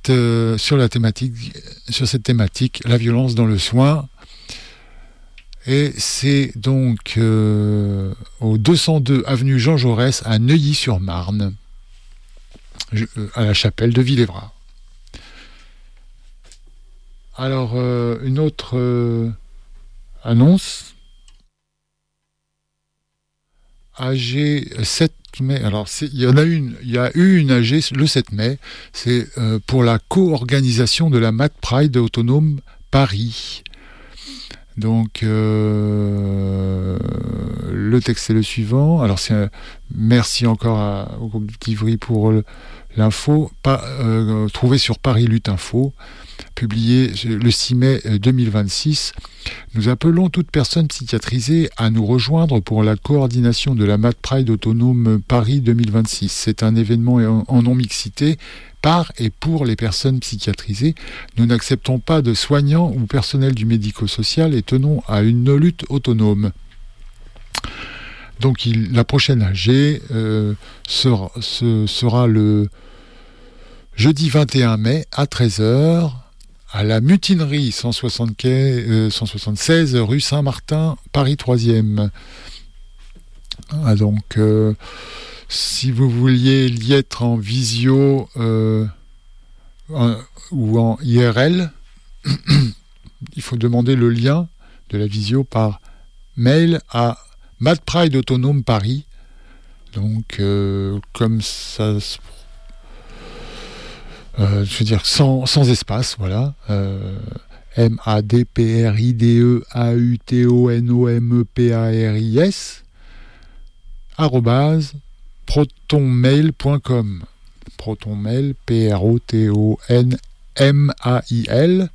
thématique, la violence dans le soin. Et c'est donc au 202 avenue Jean Jaurès à Neuilly-sur-Marne, à la chapelle de Villévrard. Alors, une autre annonce. AG 7 mai. Alors, il y a eu une AG le 7 mai. C'est pour la co-organisation de la Mad Pride autonome Paris. Donc, le texte est le suivant. Alors, merci encore au groupe d'Ivry pour l'info. Trouvé sur Paris Lutte Info, publié le 6 mai 2026. Nous appelons toute personne psychiatrisée à nous rejoindre pour la coordination de la Mad Pride autonome Paris 2026. C'est un événement en non-mixité par et pour les personnes psychiatrisées. Nous n'acceptons pas de soignants ou personnel du médico-social et tenons à une lutte autonome. Donc la prochaine AG sera le jeudi 21 mai à 13h à la Mutinerie 176 rue Saint-Martin, Paris 3e. Donc si vous vouliez y être en visio ou en IRL, il faut demander le lien de la visio par mail à Mad Pride Autonome Paris. Donc, comme ça, je veux dire, sans espace, voilà. MADPRIDEAUTONOMEPARIS @protonmail.com. Protonmail, PROTONMAIL.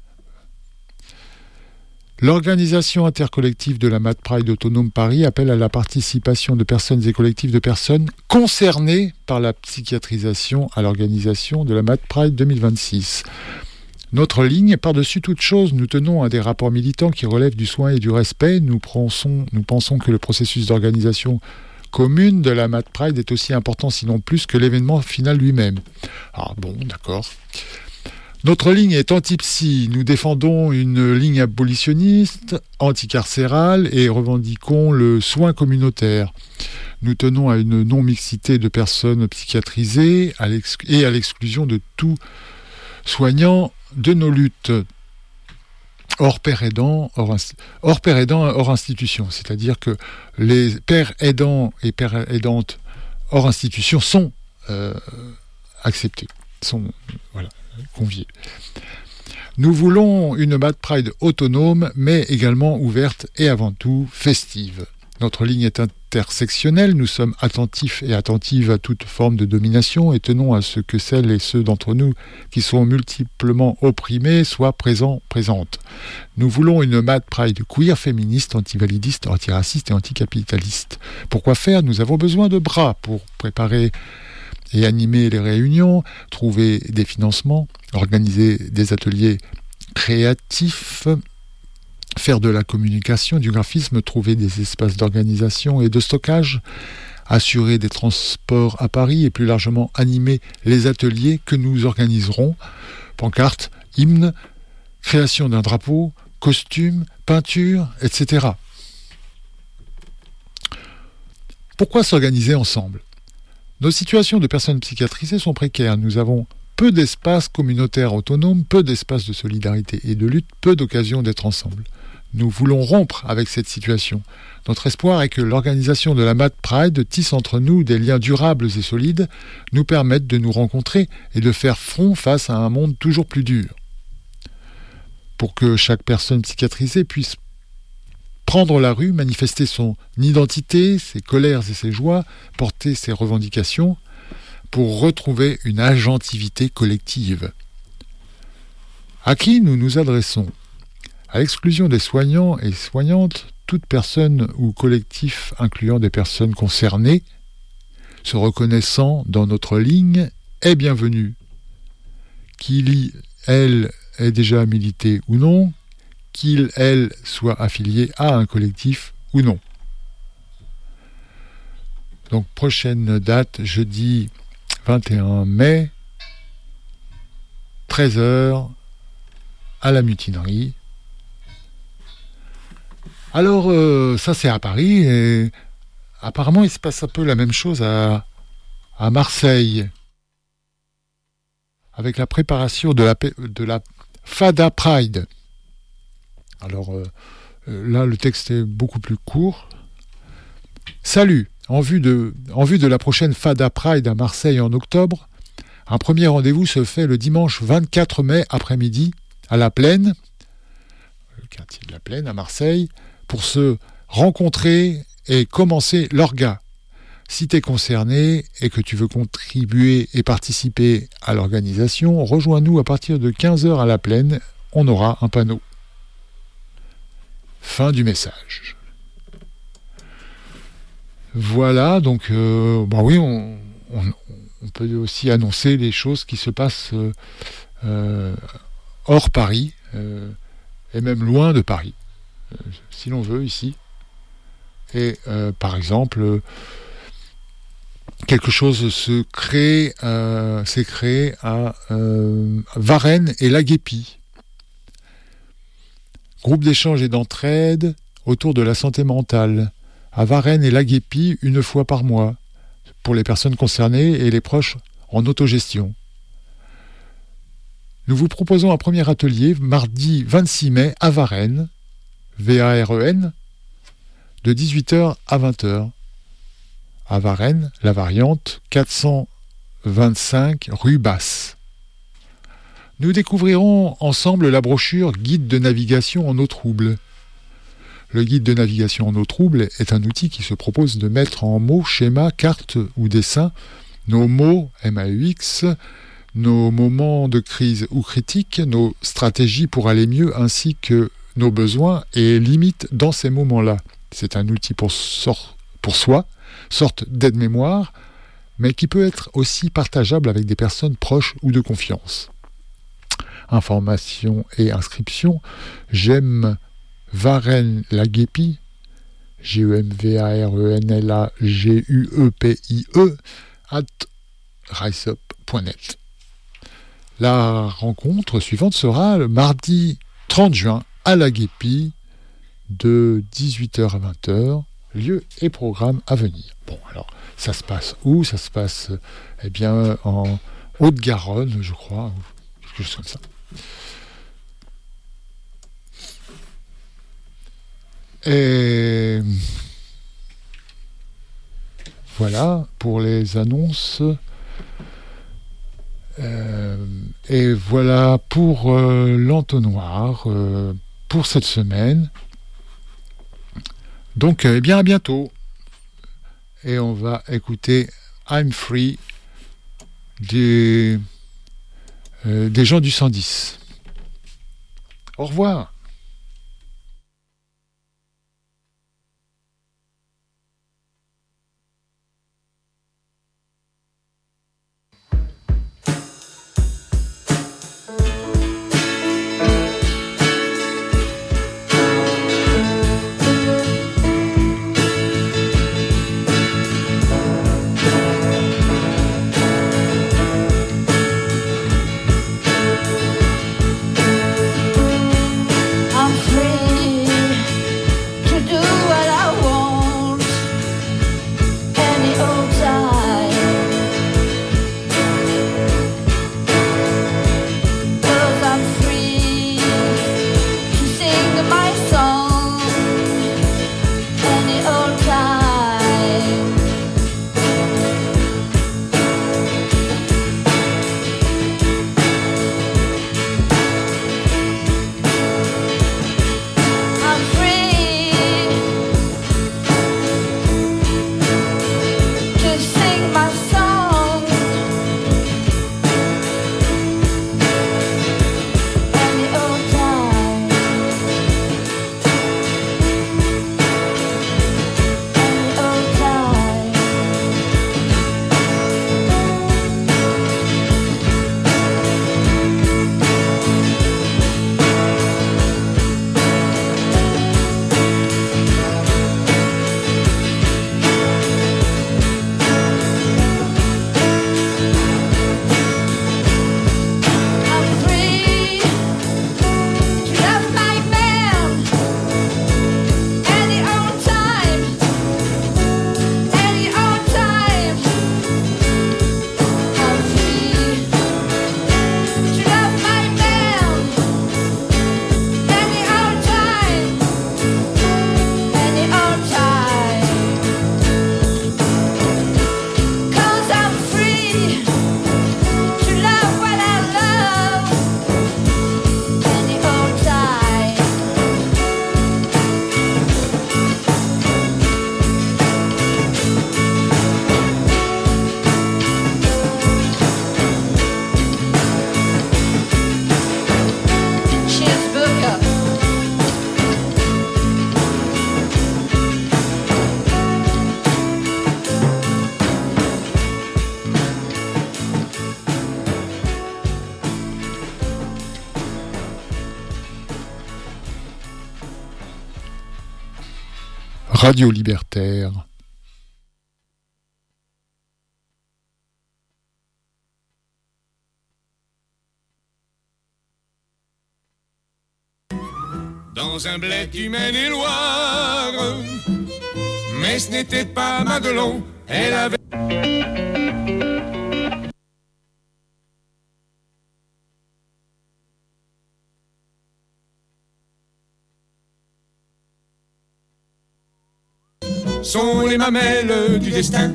L'organisation intercollective de la Mad Pride Autonome Paris appelle à la participation de personnes et collectifs de personnes concernées par la psychiatrisation à l'organisation de la Mad Pride 2026. Notre ligne, par-dessus toute chose, nous tenons à des rapports militants qui relèvent du soin et du respect. Nous pensons que le processus d'organisation commune de la Mad Pride est aussi important, sinon plus, que l'événement final lui-même. Ah bon, d'accord. Notre ligne est anti-psy. Nous défendons une ligne abolitionniste, anticarcérale et revendiquons le soin communautaire. Nous tenons à une non-mixité de personnes psychiatrisées et à l'exclusion de tout soignant de nos luttes. Hors père aidant, hors institution. C'est-à-dire que les pères aidants et pères aidantes hors institution sont acceptés, sont conviés. Nous voulons une Mad Pride autonome, mais également ouverte et avant tout festive. Notre ligne est intersectionnelle, nous sommes attentifs et attentives à toute forme de domination et tenons à ce que celles et ceux d'entre nous qui sont multiplement opprimés soient présentes. Nous voulons une Mad Pride queer, féministe, antivalidiste, antiraciste et anticapitaliste. Pourquoi faire ? Nous avons besoin de bras pour préparer et animer les réunions, trouver des financements, organiser des ateliers créatifs, faire de la communication, du graphisme, trouver des espaces d'organisation et de stockage, assurer des transports à Paris et plus largement animer les ateliers que nous organiserons, pancartes, hymnes, création d'un drapeau, costumes, peinture, etc. Pourquoi s'organiser ensemble ? Nos situations de personnes psychiatrisées sont précaires. Nous avons peu d'espaces communautaires autonomes, peu d'espaces de solidarité et de lutte, peu d'occasions d'être ensemble. Nous voulons rompre avec cette situation. Notre espoir est que l'organisation de la Mad Pride tisse entre nous des liens durables et solides, nous permette de nous rencontrer et de faire front face à un monde toujours plus dur. Pour que chaque personne psychiatrisée puisse prendre la rue, manifester son identité, ses colères et ses joies, porter ses revendications, pour retrouver une agentivité collective. À qui nous nous adressons ? À l'exclusion des soignants et soignantes, toute personne ou collectif incluant des personnes concernées, se reconnaissant dans notre ligne, est bienvenu. Qu'il, elle, ait déjà milité ou non, qu'il, elle, soit affilié à un collectif ou non. Donc, prochaine date, jeudi 21 mai, 13h, à la Mutinerie. Alors, ça c'est à Paris, et apparemment il se passe un peu la même chose à Marseille, avec la préparation de la Fada Pride. Alors, là le texte est beaucoup plus court. Salut, en vue de la prochaine Fada Pride à Marseille en octobre, un premier rendez-vous se fait le dimanche 24 mai après-midi à La Plaine, le quartier de La Plaine à Marseille, pour se rencontrer et commencer l'orga. Si tu es concerné et que tu veux contribuer et participer à l'organisation, rejoins-nous à partir de 15h à La Plaine, on aura un panneau. Fin du message. Voilà, donc oui, on peut aussi annoncer les choses qui se passent hors Paris, et même loin de Paris. Si l'on veut, ici. Et par exemple, quelque chose s'est créé à Varennes et La Guépie. Groupe d'échange et d'entraide autour de la santé mentale. À Varennes et La Guépie, 1 fois par mois, pour les personnes concernées et les proches en autogestion. Nous vous proposons un premier atelier mardi 26 mai à Varennes, VAREN, de 18h à 20h. À Varennes, la variante 425 rue Basse. Nous découvrirons ensemble la brochure Guide de navigation en eau trouble. Le guide de navigation en eau trouble est un outil qui se propose de mettre en mots, schémas, cartes ou dessins nos mots, MAUX, nos moments de crise ou critique, nos stratégies pour aller mieux ainsi que nos besoins et limites dans ces moments-là. C'est un outil pour soi, sorte d'aide-mémoire, mais qui peut être aussi partageable avec des personnes proches ou de confiance. Information et inscription, j'aime Varennes La Guépie, GEMVARENLAGUEPIE @riseup.net. La rencontre suivante sera le mardi 30 juin à La Guépie de 18h à 20h, lieu et programme à venir. Bon, alors, ça se passe où ? Ça se passe, en Haute-Garonne, je crois, ou quelque chose comme ça. Et voilà pour les annonces. Et voilà pour l'entonnoir pour cette semaine. Donc, eh bien, à bientôt. Et on va écouter I'm Free des gens du 110. Au revoir. Radio Libertaire. Dans un bled du Maine-et-Loire, mais ce n'était pas Madelon, elle avait... sont les mamelles du destin.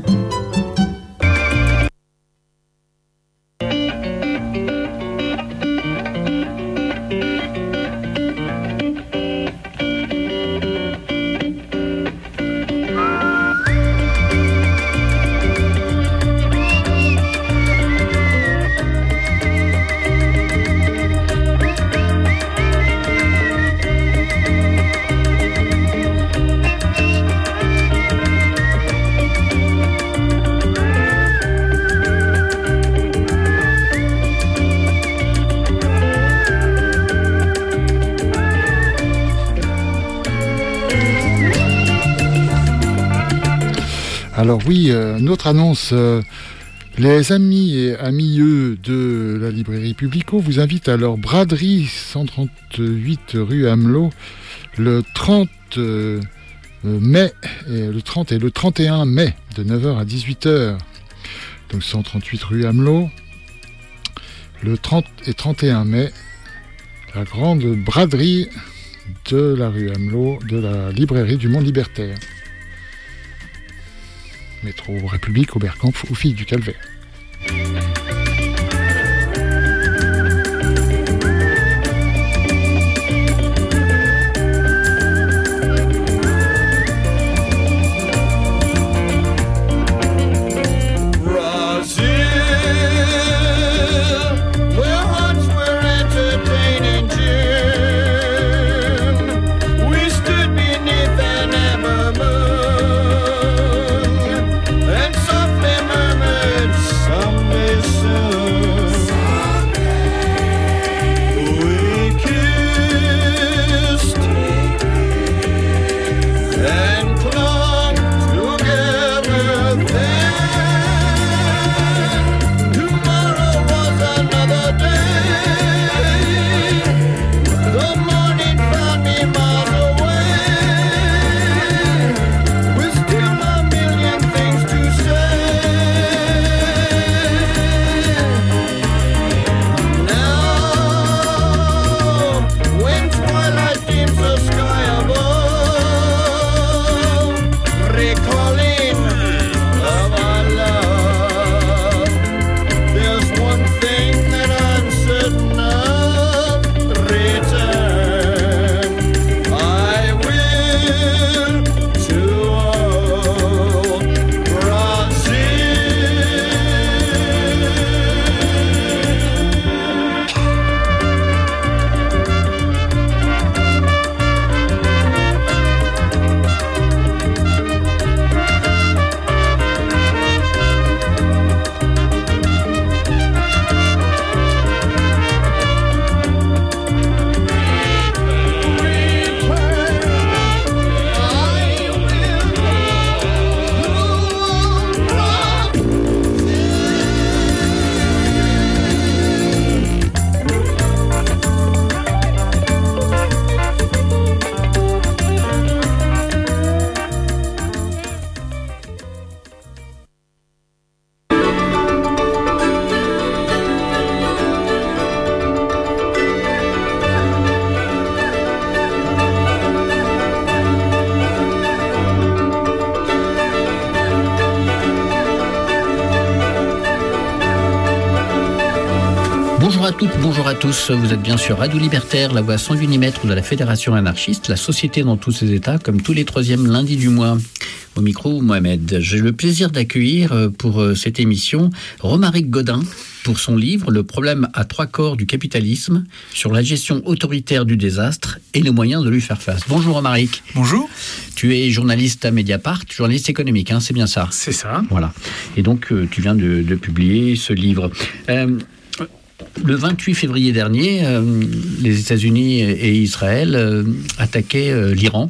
Alors oui, notre annonce, les amis et amieux de la librairie Publico vous invitent à leur braderie 138 rue Amelot le 30 mai, le 30 et le 31 mai de 9h à 18h. Donc 138 rue Amelot, le 30 et 31 mai, la grande braderie de la rue Amelot de la librairie du Monde Libertaire. Métro République, Oberkampf ou Filles du Calvaire. à toutes, bonjour à tous. Vous êtes bien sur Radio Libertaire, la voix sans unimètre de la Fédération anarchiste, la société dans tous ses états, comme tous les 3e lundis du mois. Au micro, Mohamed. J'ai le plaisir d'accueillir pour cette émission Romaric Gaudin pour son livre « Le problème à 3 corps du capitalisme » sur la gestion autoritaire du désastre et les moyens de lui faire face. Bonjour Romaric. Bonjour. Tu es journaliste à Mediapart, journaliste économique, hein, c'est bien ça? C'est ça. Voilà. Et donc, tu viens de publier ce livre. Le 28 février dernier, les États-Unis et Israël attaquaient l'Iran.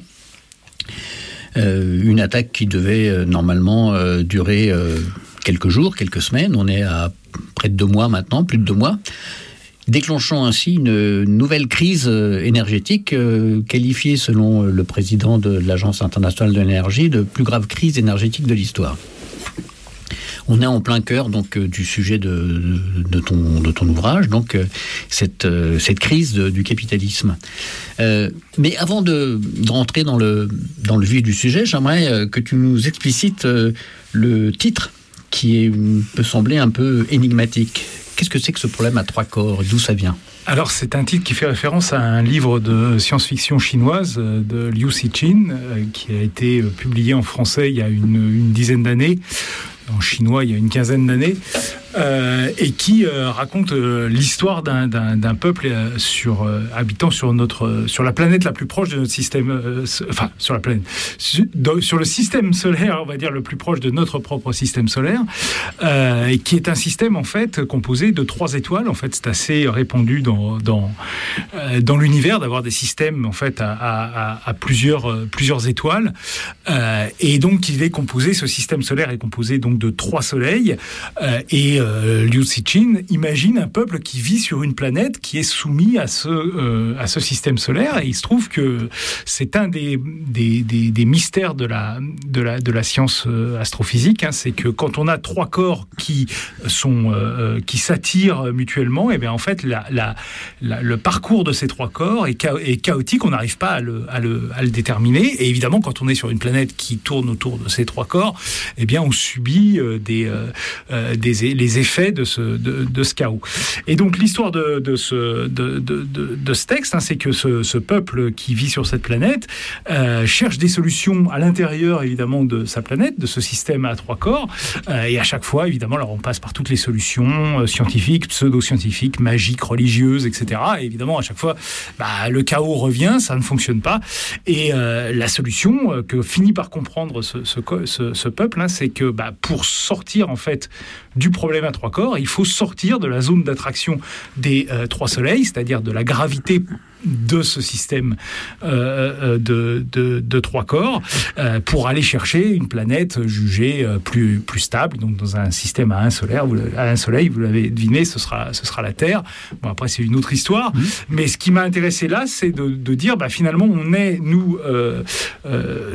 Une attaque qui devait normalement durer quelques jours, quelques semaines. On est à près de 2 mois maintenant, plus de 2 mois, déclenchant ainsi une nouvelle crise énergétique qualifiée, selon le président de l'Agence internationale de l'énergie, de plus grave crise énergétique de l'histoire. On est en plein cœur donc du sujet de ton ouvrage, donc cette crise du capitalisme. Mais avant de rentrer dans le vif du sujet, j'aimerais que tu nous explicites le titre qui peut sembler un peu énigmatique. Qu'est-ce que c'est que ce problème à 3 corps? D'où ça vient? Alors, c'est un titre qui fait référence à un livre de science-fiction chinoise de Liu Cixin, qui a été publié en français il y a une dizaine d'années, en chinois il y a une quinzaine d'années, et qui raconte l'histoire d'un peuple habitant sur la planète la plus proche de notre système, sur la planète, sur le système solaire, on va dire le plus proche de notre propre système solaire, et qui est un système en fait composé de 3 étoiles. En fait, c'est assez répandu dans l'univers d'avoir des systèmes en fait à plusieurs étoiles, et donc ce système solaire est composé donc de 3 soleils, et Liu Cixin imagine un peuple qui vit sur une planète qui est soumis à ce système solaire, et il se trouve que c'est un des mystères de la science astrophysique, hein, c'est que quand on a 3 corps qui s'attirent mutuellement, et bien en fait le parcours de ces 3 corps est chaotique, on n'arrive pas à le déterminer, et évidemment quand on est sur une planète qui tourne autour de ces 3 corps, et bien on subit les effets de ce chaos. Et donc l'histoire de ce texte, hein, c'est que ce peuple qui vit sur cette planète cherche des solutions à l'intérieur évidemment de sa planète, de ce système à 3 corps, et à chaque fois évidemment alors on passe par toutes les solutions scientifiques, pseudo-scientifiques, magiques, religieuses, etc. Et évidemment à chaque fois le chaos revient, ça ne fonctionne pas, et la solution que finit par comprendre ce peuple, hein, c'est que pour sortir en fait du problème à 3 corps, il faut sortir de la zone d'attraction des 3 soleils, c'est-à-dire de la gravité de ce système de 3 corps, pour aller chercher une planète jugée plus stable, donc dans un système à un soleil, vous l'avez deviné, ce sera la Terre. Bon, après c'est une autre histoire, mais ce qui m'a intéressé là, c'est de dire finalement on est nous